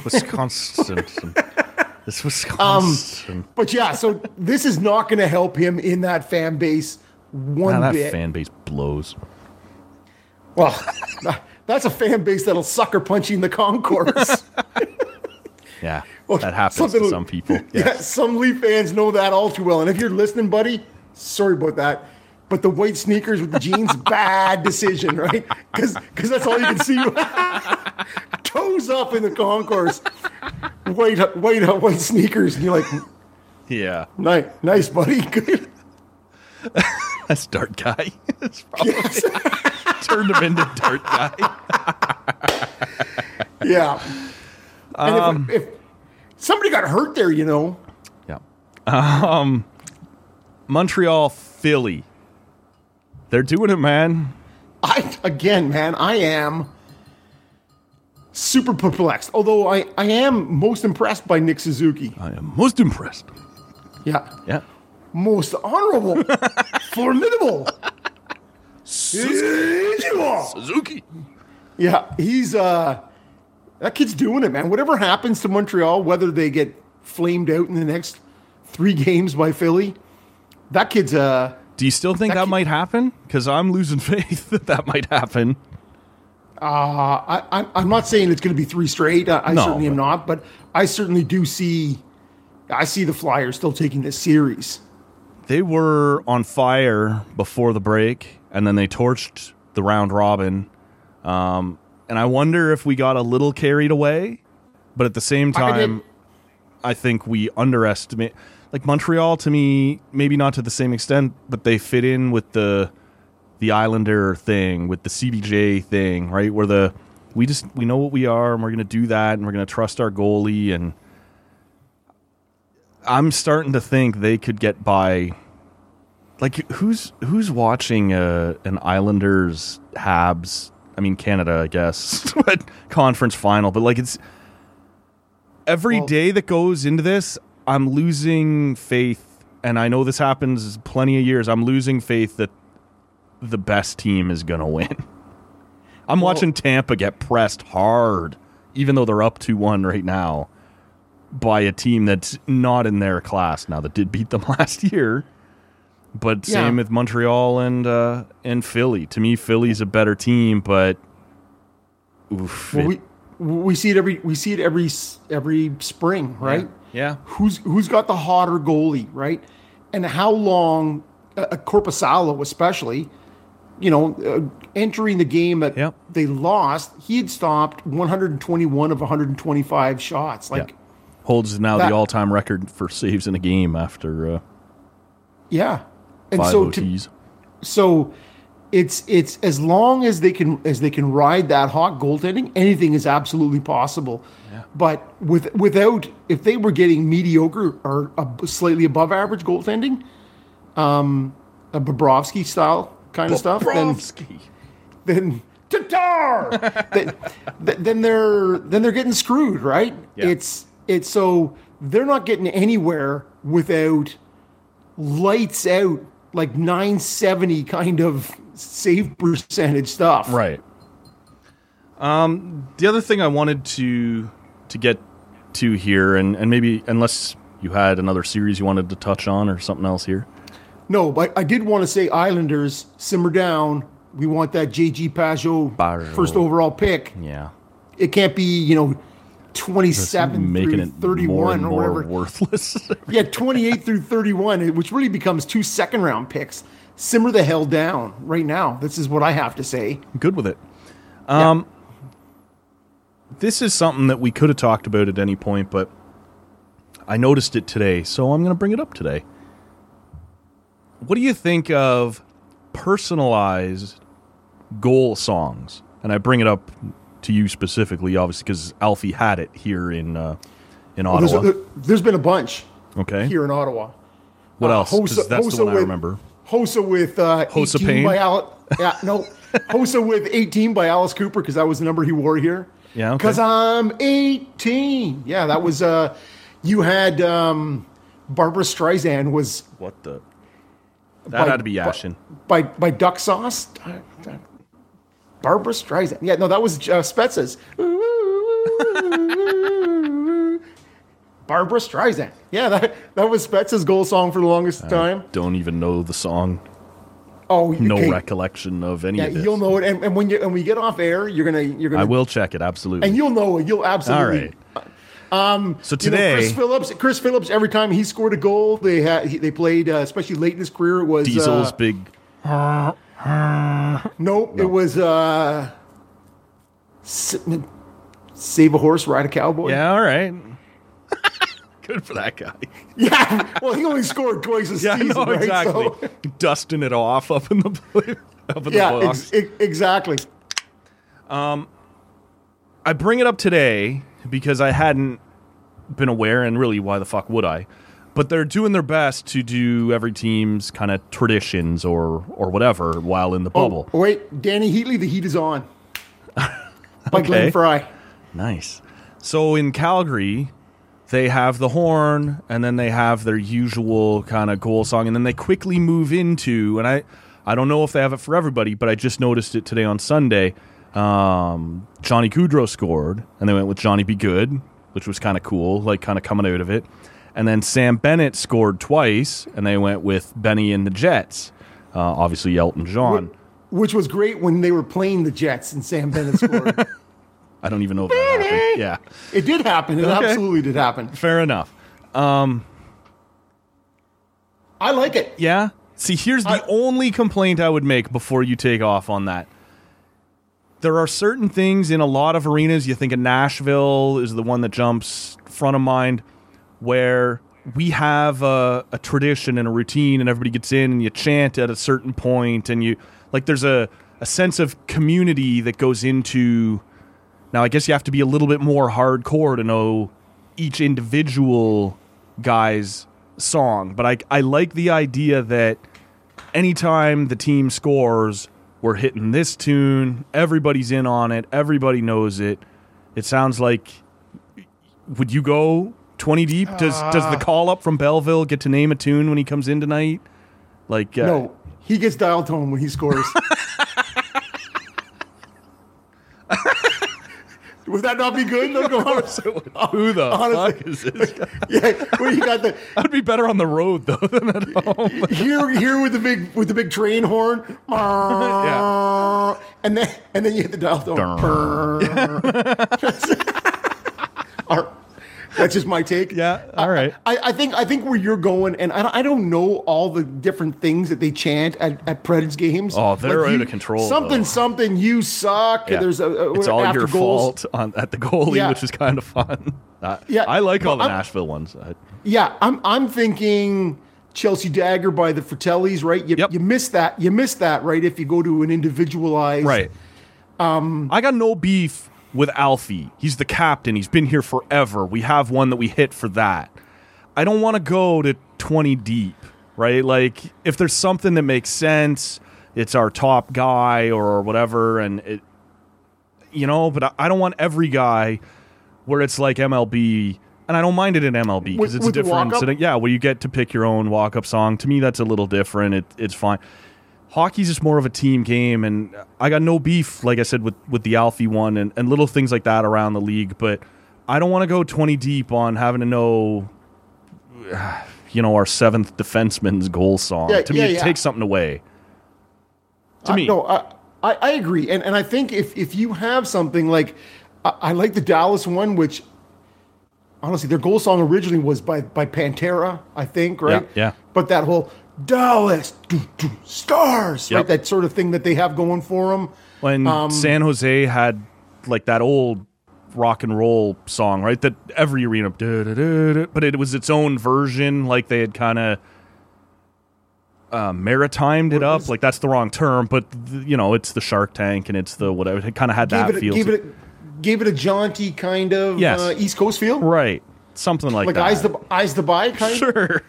It's Wisconsin. But yeah, so this is not going to help him in that fan base one that bit. Fan base blows. Well, that's a fan base that'll sucker punch you in the concourse. Yeah, Well, that happens to something- some people. Yeah, Yes. some Leaf fans know that all too well. And if you're listening, buddy, sorry about that. But the white sneakers with the jeans, bad decision, right? Because that's all you can see. Toes up in the concourse, white sneakers, and you're like, Yeah. nice, buddy, good. That's Dart Guy. It's probably turned him into Dart Guy. Yeah. And if somebody got hurt there, Yeah. Montreal, Philly. They're doing it, man. I am super perplexed. Although I am most impressed by Nick Suzuki. I am most impressed. Yeah. Yeah. Most honorable. Formidable. Suzuki. Yeah, he's that kid's doing it, man. Whatever happens to Montreal, whether they get flamed out in the next 3 games by Philly, that kid's Do you still think that might happen? Because I'm losing faith that might happen. I'm not saying it's going to be 3 straight. I No, certainly am but- not, but I certainly do see. I see the Flyers still taking this series. They were on fire before the break, and then they torched the round robin. And I wonder if we got a little carried away, but at the same time, I think we underestimate. Like Montreal, to me, maybe not to the same extent, but they fit in with the Islander thing, with the CBJ thing, right? Where we know what we are, and we're going to do that, and we're going to trust our goalie. And I'm starting to think they could get by. Like, who's watching an Islanders Habs? I mean, Canada, I guess, but conference final. But like, it's every day that goes into this, I'm losing faith, and I know this happens plenty of years. I'm losing faith that the best team is going to win. I'm watching Tampa get pressed hard, even though they're up 2-1 right now, by a team that's not in their class now, that did beat them last year. But same with Montreal and Philly. To me, Philly's a better team, but oof, we see it every spring, right? Yeah. Who's got the hotter goalie, right? And how long Korpisalo especially, entering the game that they lost, he had stopped 121 of 125 shots. Like holds now the all-time record for saves in a game after and 5 so OTs. So it's as long as they can ride that hot goaltending, anything is absolutely possible. Yeah. But without, if they were getting mediocre or slightly above average goaltending, a Bobrovsky style kind of stuff, then Tatar, then they're getting screwed, right? Yeah. It's so they're not getting anywhere without lights out, like 970 kind of save percentage stuff. Right. The other thing I wanted to get to here, and maybe unless you had another series you wanted to touch on or something else here. No, but I did want to say Islanders, simmer down. We want that J.G. Pajot first overall pick. Yeah. It can't be, 27 making through it 31 more and or whatever. more worthless. Yeah, 28 through 31, which really becomes 2 second-round picks. Simmer the hell down right now. This is what I have to say. Good with it. This is something that we could have talked about at any point, but I noticed it today, so I'm going to bring it up today. What do you think of personalized goal songs? And I bring it up to you specifically, obviously, because Alfie had it here in Ottawa. There's been a bunch here in Ottawa. What else? 'Cause that's the one I remember. Hossa with Hossa 18 Payne? by Hossa with 18 by Alice Cooper, because that was the number he wore here. Yeah, okay. Because I'm 18. Yeah, that was you had Barbara Streisand was What the? That had to be Yashin. by Duck Sauce. Barbara Streisand. Yeah, no, that was Spezza's. Barbara Streisand. Yeah, that was Spezza's goal song for the longest time. Don't even know the song. Oh, no okay. recollection of any of this. You'll know it, and when we get off air, you're gonna. I will check it, absolutely. and you'll know it. You'll absolutely. All right. So today, Chris Phillips. Every time he scored a goal, they played, especially late in his career. It was Diesel's big. Nope, it was save a horse, ride a cowboy. Yeah, all right. Good for that guy. Yeah, well, he only scored twice this Yeah, season, no, right? exactly. So, Dusting it off up in the box. Exactly. I bring it up today because I hadn't been aware, and really, why the fuck would I? But they're doing their best to do every team's kind of traditions or whatever while in the bubble. Oh, wait, Danny Heatley, the heat is on. By Glenn Fry. Nice. So in Calgary, they have the horn, and then they have their usual kind of goal song, and then they quickly move into, and I don't know if they have it for everybody, but I just noticed it today on Sunday. Johnny Gaudreau scored, and they went with Johnny Be Good, which was kind of cool, like kind of coming out of it. And then Sam Bennett scored twice, and they went with Benny and the Jets, obviously Elton John. Which was great when they were playing the Jets and Sam Bennett scored. I don't even know if that happened. Yeah. It did happen. It absolutely did happen. Fair enough. I like it. Yeah? See, here's the only complaint I would make before you take off on that. There are certain things in a lot of arenas, you think of Nashville is the one that jumps front of mind, where we have a tradition and a routine, and everybody gets in and you chant at a certain point, and you like there's a sense of community that goes into. Now, I guess you have to be a little bit more hardcore to know each individual guy's song, but I like the idea that anytime the team scores, we're hitting this tune, everybody's in on it, everybody knows it. It sounds like, would you go 20 deep? Does the call up from Belleville get to name a tune when he comes in tonight? Like no, he gets dial tone when he scores. Would that not be good? No, go on. Who the fuck is this guy? Yeah, well, you got the. I'd be better on the road though than at home. Here with the big train horn. Yeah. And then you hit the dial tone. That's just my take. Yeah, all right. I think where you're going, and I don't know all the different things that they chant at Preds games. Oh, they're out of control. Something, you suck. Yeah. There's it's all after your goals. fault at the goalie, which is kind of fun. I like all the Nashville ones. I'm thinking Chelsea Dagger by the Fratellis, right? You miss that. You miss that, right? If you go to an individualized, right. I got no beef with Alfie. He's the captain. He's been here forever. We have one that we hit for that. I don't want to go to 20 deep, right? Like, if there's something that makes sense, it's our top guy or whatever, and it, but I don't want every guy where it's like MLB, and I don't mind it in MLB because it's different. Where you get to pick your own walk-up song. To me, that's a little different. It's fine. Hockey's just more of a team game, and I got no beef, like I said, with the Alfie one and little things like that around the league, but I don't want to go 20 deep on having to know, our seventh defenseman's goal song. To me, it takes something away. To me. No, I agree. And I think if you have something like, I like the Dallas one, which, honestly, their goal song originally was by Pantera, I think, right? Yeah. But that whole Dallas Stars, right? That sort of thing that they have going for them. When San Jose had like that old rock and roll song, right? That every arena, but it was its own version. Like they had kind of maritimed it up. Like that's the wrong term, but it's the Shark Tank and it's the whatever. It kind of had that feel. Gave it a jaunty kind of East Coast feel, right? Something like that. Like Eyes the Buy kind. Sure.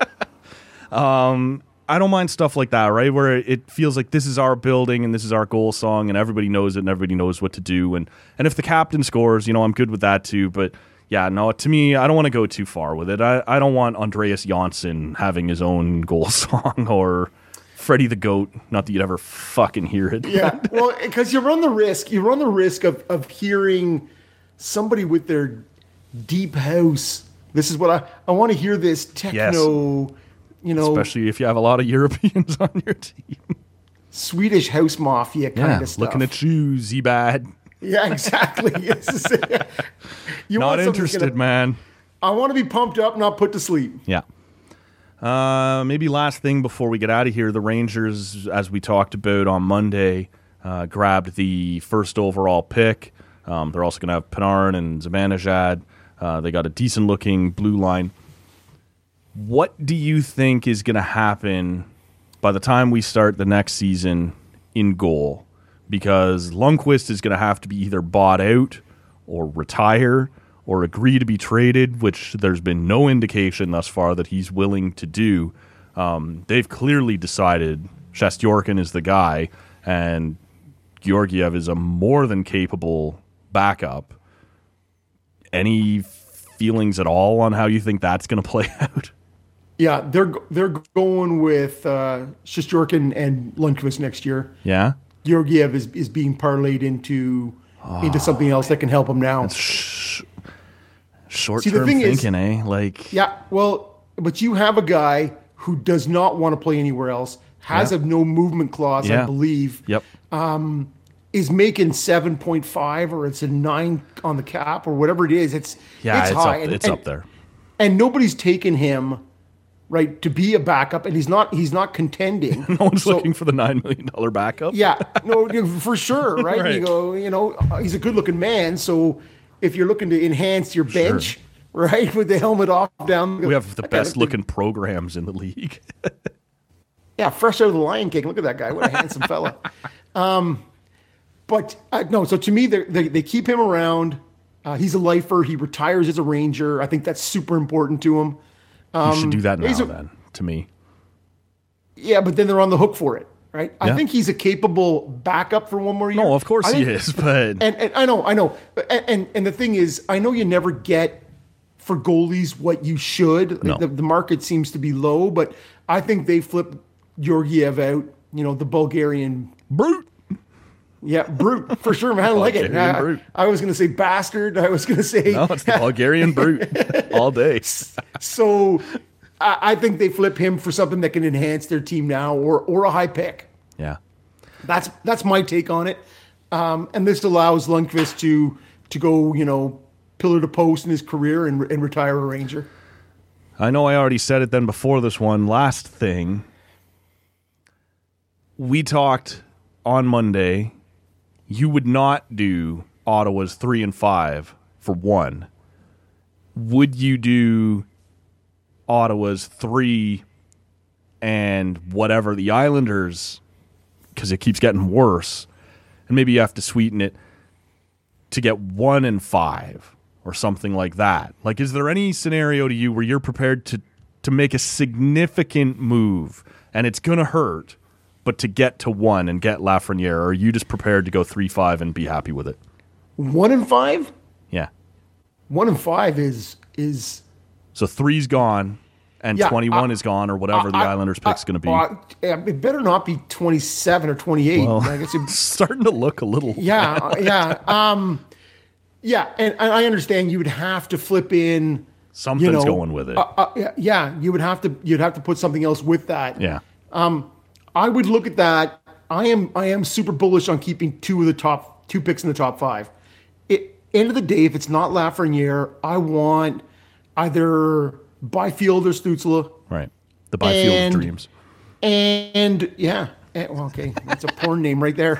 I don't mind stuff like that, right? Where it feels like this is our building and this is our goal song and everybody knows it and everybody knows what to do. And if the captain scores, I'm good with that too. But yeah, no, to me, I don't want to go too far with it. I don't want Andreas Janssen having his own goal song or Freddie the Goat. Not that you'd ever fucking hear it. Yeah, well, because you run the risk of hearing somebody with their deep house. This is what I want to hear this techno. Yes. Especially if you have a lot of Europeans on your team. Swedish house mafia kind of stuff. Looking at you, Z-Bad. Yeah, exactly. You Not want something that's interested, man. I want to be pumped up, not put to sleep. Yeah. Maybe last thing before we get out of here, the Rangers, as we talked about on Monday, grabbed the first overall pick. They're also going to have Panarin and Zibanejad. They got a decent-looking blue line. What do you think is going to happen by the time we start the next season in goal? Because Lundqvist is going to have to be either bought out or retire or agree to be traded, which there's been no indication thus far that he's willing to do. They've clearly decided Shesterkin is the guy, and Georgiev is a more than capable backup. Any feelings at all on how you think that's going to play out? Yeah, they're going with Shesterkin and Lundqvist next year. Yeah? Georgiev is being parlayed into something else that can help him now. Short-term thinking, Yeah, well, but you have a guy who does not want to play anywhere else, has a no movement clause, I believe. Yep. Is making 7.5 or it's a 9 on the cap or whatever it is. It's high. It's up there. And nobody's taken him right to be a backup, and he's not contending. No one's looking for the $9 million backup. Yeah, no, for sure, right? Right. You go, he's a good-looking man, so if you're looking to enhance your bench, right, with the helmet off down, we have the best-looking programs in the league. Yeah, fresh out of the Lion King. Look at that guy. What a handsome fella. But no, so to me, they keep him around. He's a lifer. He retires as a Ranger. I think that's super important to him. You should do that now, then, to me. Yeah, but then they're on the hook for it, right? Yeah. I think he's a capable backup for one more year. No, of course he is, but... And I know. And the thing is, I know you never get for goalies what you should. No. The market seems to be low, but I think they flip Georgiev out, the Bulgarian... Brute! Yeah, brute, for sure, man. I like it. I was going to say bastard. I was going to say... No, it's the Bulgarian brute all day. So I think they flip him for something that can enhance their team now or a high pick. Yeah. That's my take on it. And this allows Lundqvist to go, pillar to post in his career and retire a Ranger. I know I already said it then before this one. Last thing. We talked on Monday... You would not do Ottawa's 3 and 5 for 1. Would you do Ottawa's 3 and whatever the Islanders, because it keeps getting worse, and maybe you have to sweeten it to get 1 and 5 or something like that? Like, is there any scenario to you where you're prepared to make a significant move and it's going to hurt, but to get to 1 and get Lafreniere, or are you just prepared to go 3-5 and be happy with it? 1 and 5? Yeah. 1 and 5 is so 3's gone and 21 is gone, or whatever the Islanders pick's going to be. It better not be 27 or 28. Well, I guess it's starting to look a little. Yeah. Yeah, and I understand you would have to flip in. Something's going with it. You'd have to put something else with that. Yeah. I would look at that. I am super bullish on keeping 2 picks in the top 5. End of the day, if it's not Lafreniere, I want either Byfield or Stützle. Right. The Byfield of dreams. And okay, that's a porn name right there.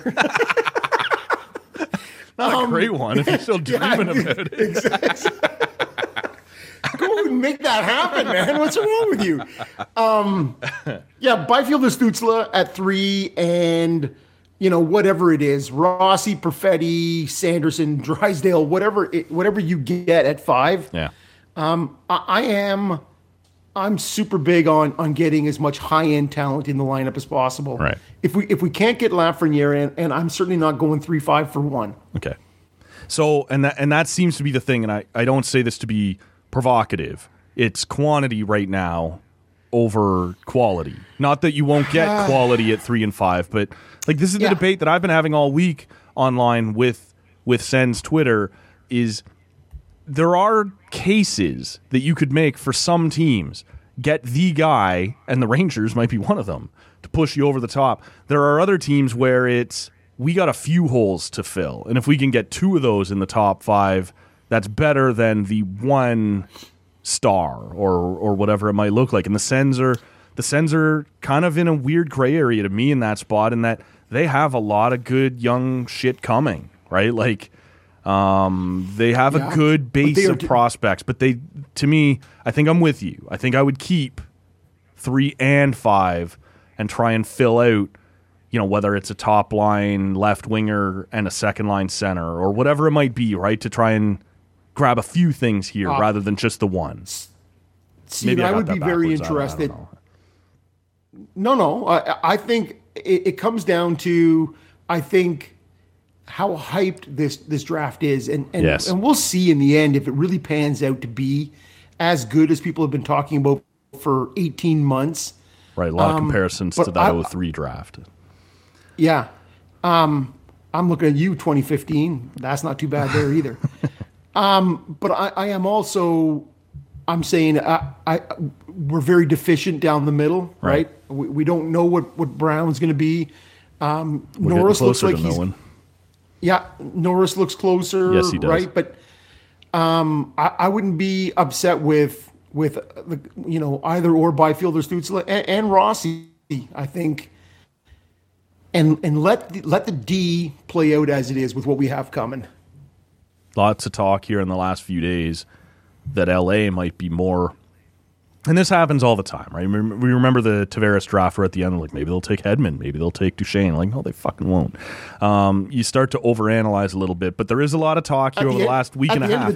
Not a great one if you're still dreaming about it. Exactly. Go and make that happen, man. What's wrong with you? Byfield or Stützle at 3, and whatever it is, Rossi, Perfetti, Sanderson, Drysdale, whatever you get at 5. Yeah. I'm super big on getting as much high-end talent in the lineup as possible. Right. If we can't get Lafreniere in, and I'm certainly not going 3-5 for 1. Okay. So and that seems to be the thing, and I don't say this to be provocative. It's quantity right now over quality. Not that you won't get quality at 3 and 5, but like this is the debate that I've been having all week online with Sen's Twitter. Is there are cases that you could make for some teams. get the guy, and the Rangers might be one of them, to push you over the top. There are other teams where it's, we got a few holes to fill, and if we can get 2 of those in the top 5, that's better than the 1 star or whatever it might look like. And the Sens are kind of in a weird gray area to me in that spot, in that they have a lot of good young shit coming, right? Like, they have a good base of prospects, but to me, I think I'm with you. I think I would keep 3 and 5 and try and fill out, whether it's a top line left winger and a second line center or whatever it might be, right? To try and grab a few things here rather than just the one. See, I would be very interested. No. I think it comes down to, I think, how hyped this draft is, and we'll see in the end if it really pans out to be as good as people have been talking about for 18 months. Right, a lot of comparisons to that 03 draft. Yeah. I'm looking at you, 2015. That's not too bad there either. But I am also, I'm saying we're very deficient down the middle, right? We don't know what Brown's going to be. Norris looks like he's... Yeah, Norris looks closer. Yes, he does. Right, but I wouldn't be upset with either or Byfield or Stützle and Rossi. I think, and let the D play out as it is with what we have coming. Lots of talk here in the last few days that LA might be more. And this happens all the time, right? We remember the Tavares draft where at the end, like, maybe they'll take Hedman, maybe they'll take Duchesne. Like, no, they fucking won't. You start to overanalyze a little bit, but there is a lot of talk here over the last week and a half.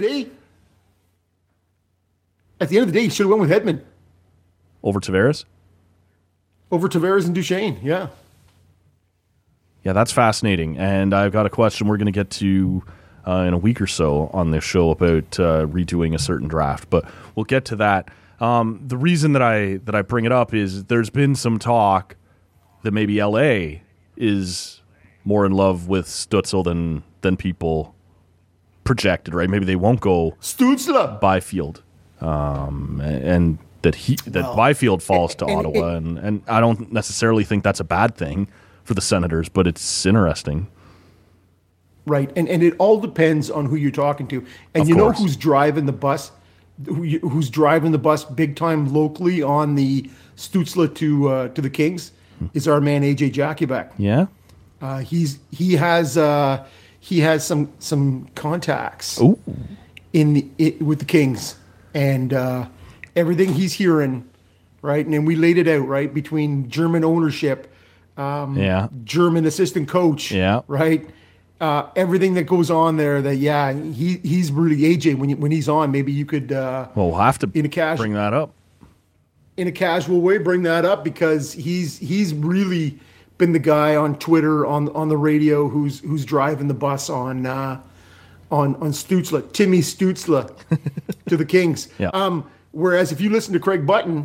At the end of the day, you should have went with Hedman. Over Tavares? Over Tavares and Duchesne, yeah. Yeah, that's fascinating. And I've got a question we're going to get to in a week or so on this show about redoing a certain draft, but we'll get to that. The reason that I bring it up is there's been some talk that maybe LA is more in love with Stützle than people projected, right? Maybe they won't go Stützle Byfield, and that Byfield falls to Ottawa, and I don't necessarily think that's a bad thing for the Senators, but it's interesting. Right, and it all depends on who you're talking to, and you know who's driving the bus. Who's driving the bus big time locally on the Stützle to the Kings is our man AJ Jakubek. Yeah, he has some contacts with the Kings, and everything he's hearing, right? And then we laid it out right between German ownership, German assistant coach, right. Everything that goes on there, he's really AJ. When he's on, maybe you could. We'll have to bring that up in a casual way. Bring that up because he's really been the guy on Twitter, on the radio, who's driving the bus on Stützle, Timmy Stützle, to the Kings. Yeah. Whereas if you listen to Craig Button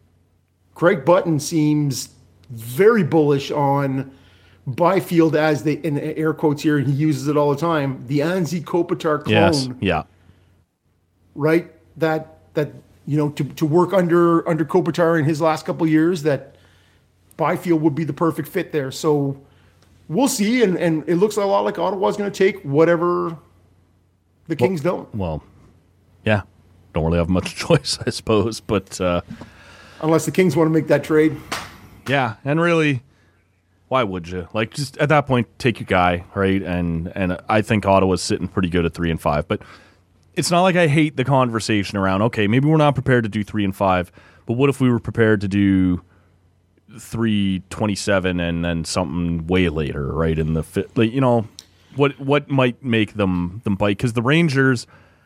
seems very bullish on Byfield, as they, in air quotes here, and he uses it all the time, the Anze Kopitar clone. Yes, yeah. Right? That to work under Kopitar in his last couple of years, that Byfield would be the perfect fit there. So we'll see, and it looks a lot like Ottawa's going to take whatever the Kings don't. Well, yeah. Don't really have much choice, I suppose, but... unless the Kings want to make that trade. Yeah, and really... Why would you? Like, just at that point, take your guy, right? And I think Ottawa's sitting pretty good at 3 and 5. But it's not like I hate the conversation around, okay, maybe we're not prepared to do 3 and 5, but what if we were prepared to do 3-27 and then something way later, right? In the what might make them bite? Because the Rangers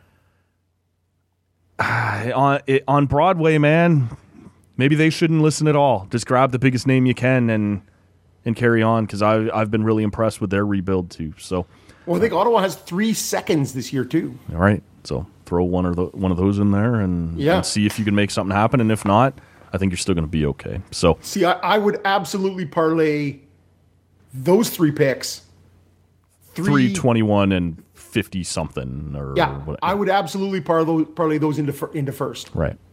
on Broadway, man, maybe they shouldn't listen at all. Just grab the biggest name you can and carry on, because I've been really impressed with their rebuild too. So, well, I think Ottawa has 3 seconds this year too. All right, so throw one of those in there and see if you can make something happen. And if not, I think you're still going to be okay. So, see, I would absolutely parlay those 3 picks, 321 and 50 something, or whatever. I would absolutely parlay those into first. Right.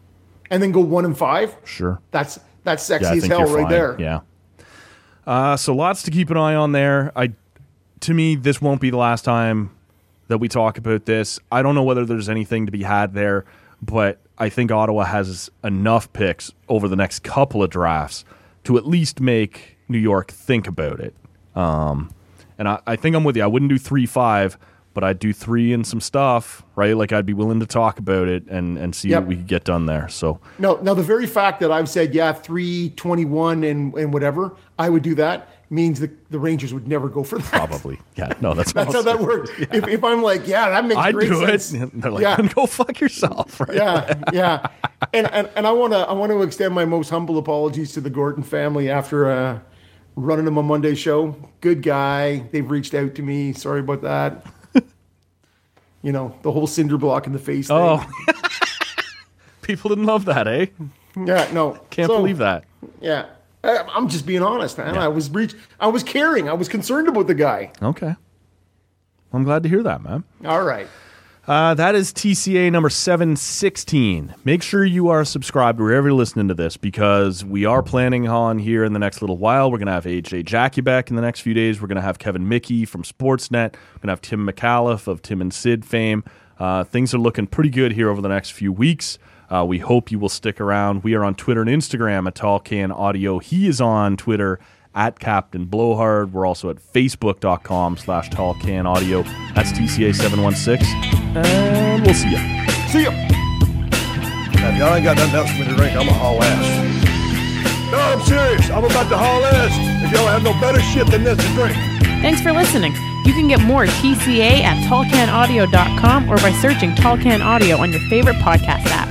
and then go 1-5. Sure. That's sexy I as think hell you're right fine. there. Yeah. So lots to keep an eye on there. To me, this won't be the last time that we talk about this. I don't know whether there's anything to be had there, but I think Ottawa has enough picks over the next couple of drafts to at least make New York think about it. And I think I'm with you. I wouldn't do 3-5, but I'd do 3 and some stuff, right? Like I'd be willing to talk about it and see what we could get done there. So now the very fact that I've said 3-21 and whatever, I would do that means the Rangers would never go for that. probably, yeah. No, that's how that works. Yeah. If I'm like, that makes I'd great do sense. it. They're like, go fuck yourself, right? Yeah. And I want to extend my most humble apologies to the Gorton family after running them a Monday show. Good guy. They've reached out to me. Sorry about that. The whole cinder block in the face thing. Oh. People didn't love that, eh? Yeah, no. Can't believe that. Yeah. I'm just being honest, man. Yeah. I was caring. I was concerned about the guy. Okay. I'm glad to hear that, man. All right. That is TCA number 716. Make sure you are subscribed wherever you're listening to this, because we are planning on here in the next little while. We're going to have AJ Jakubek in the next few days. We're going to have Kevin Mickey from Sportsnet. We're going to have Tim McAuliffe of Tim and Sid fame. Things are looking pretty good here over the next few weeks. We hope you will stick around. We are on Twitter and Instagram at Tall Can Audio. He is on Twitter at Captain Blowhard. We're also at Facebook.com/Tall Can Audio. That's TCA 716. And we'll see ya. See ya. Now, if y'all ain't got nothing else for me to drink, I'm gonna haul ass. No, I'm serious. I'm about to haul ass. If y'all have no better shit than this to drink. Thanks for listening. You can get more TCA at tallcanaudio.com or by searching Tall Can Audio on your favorite podcast app.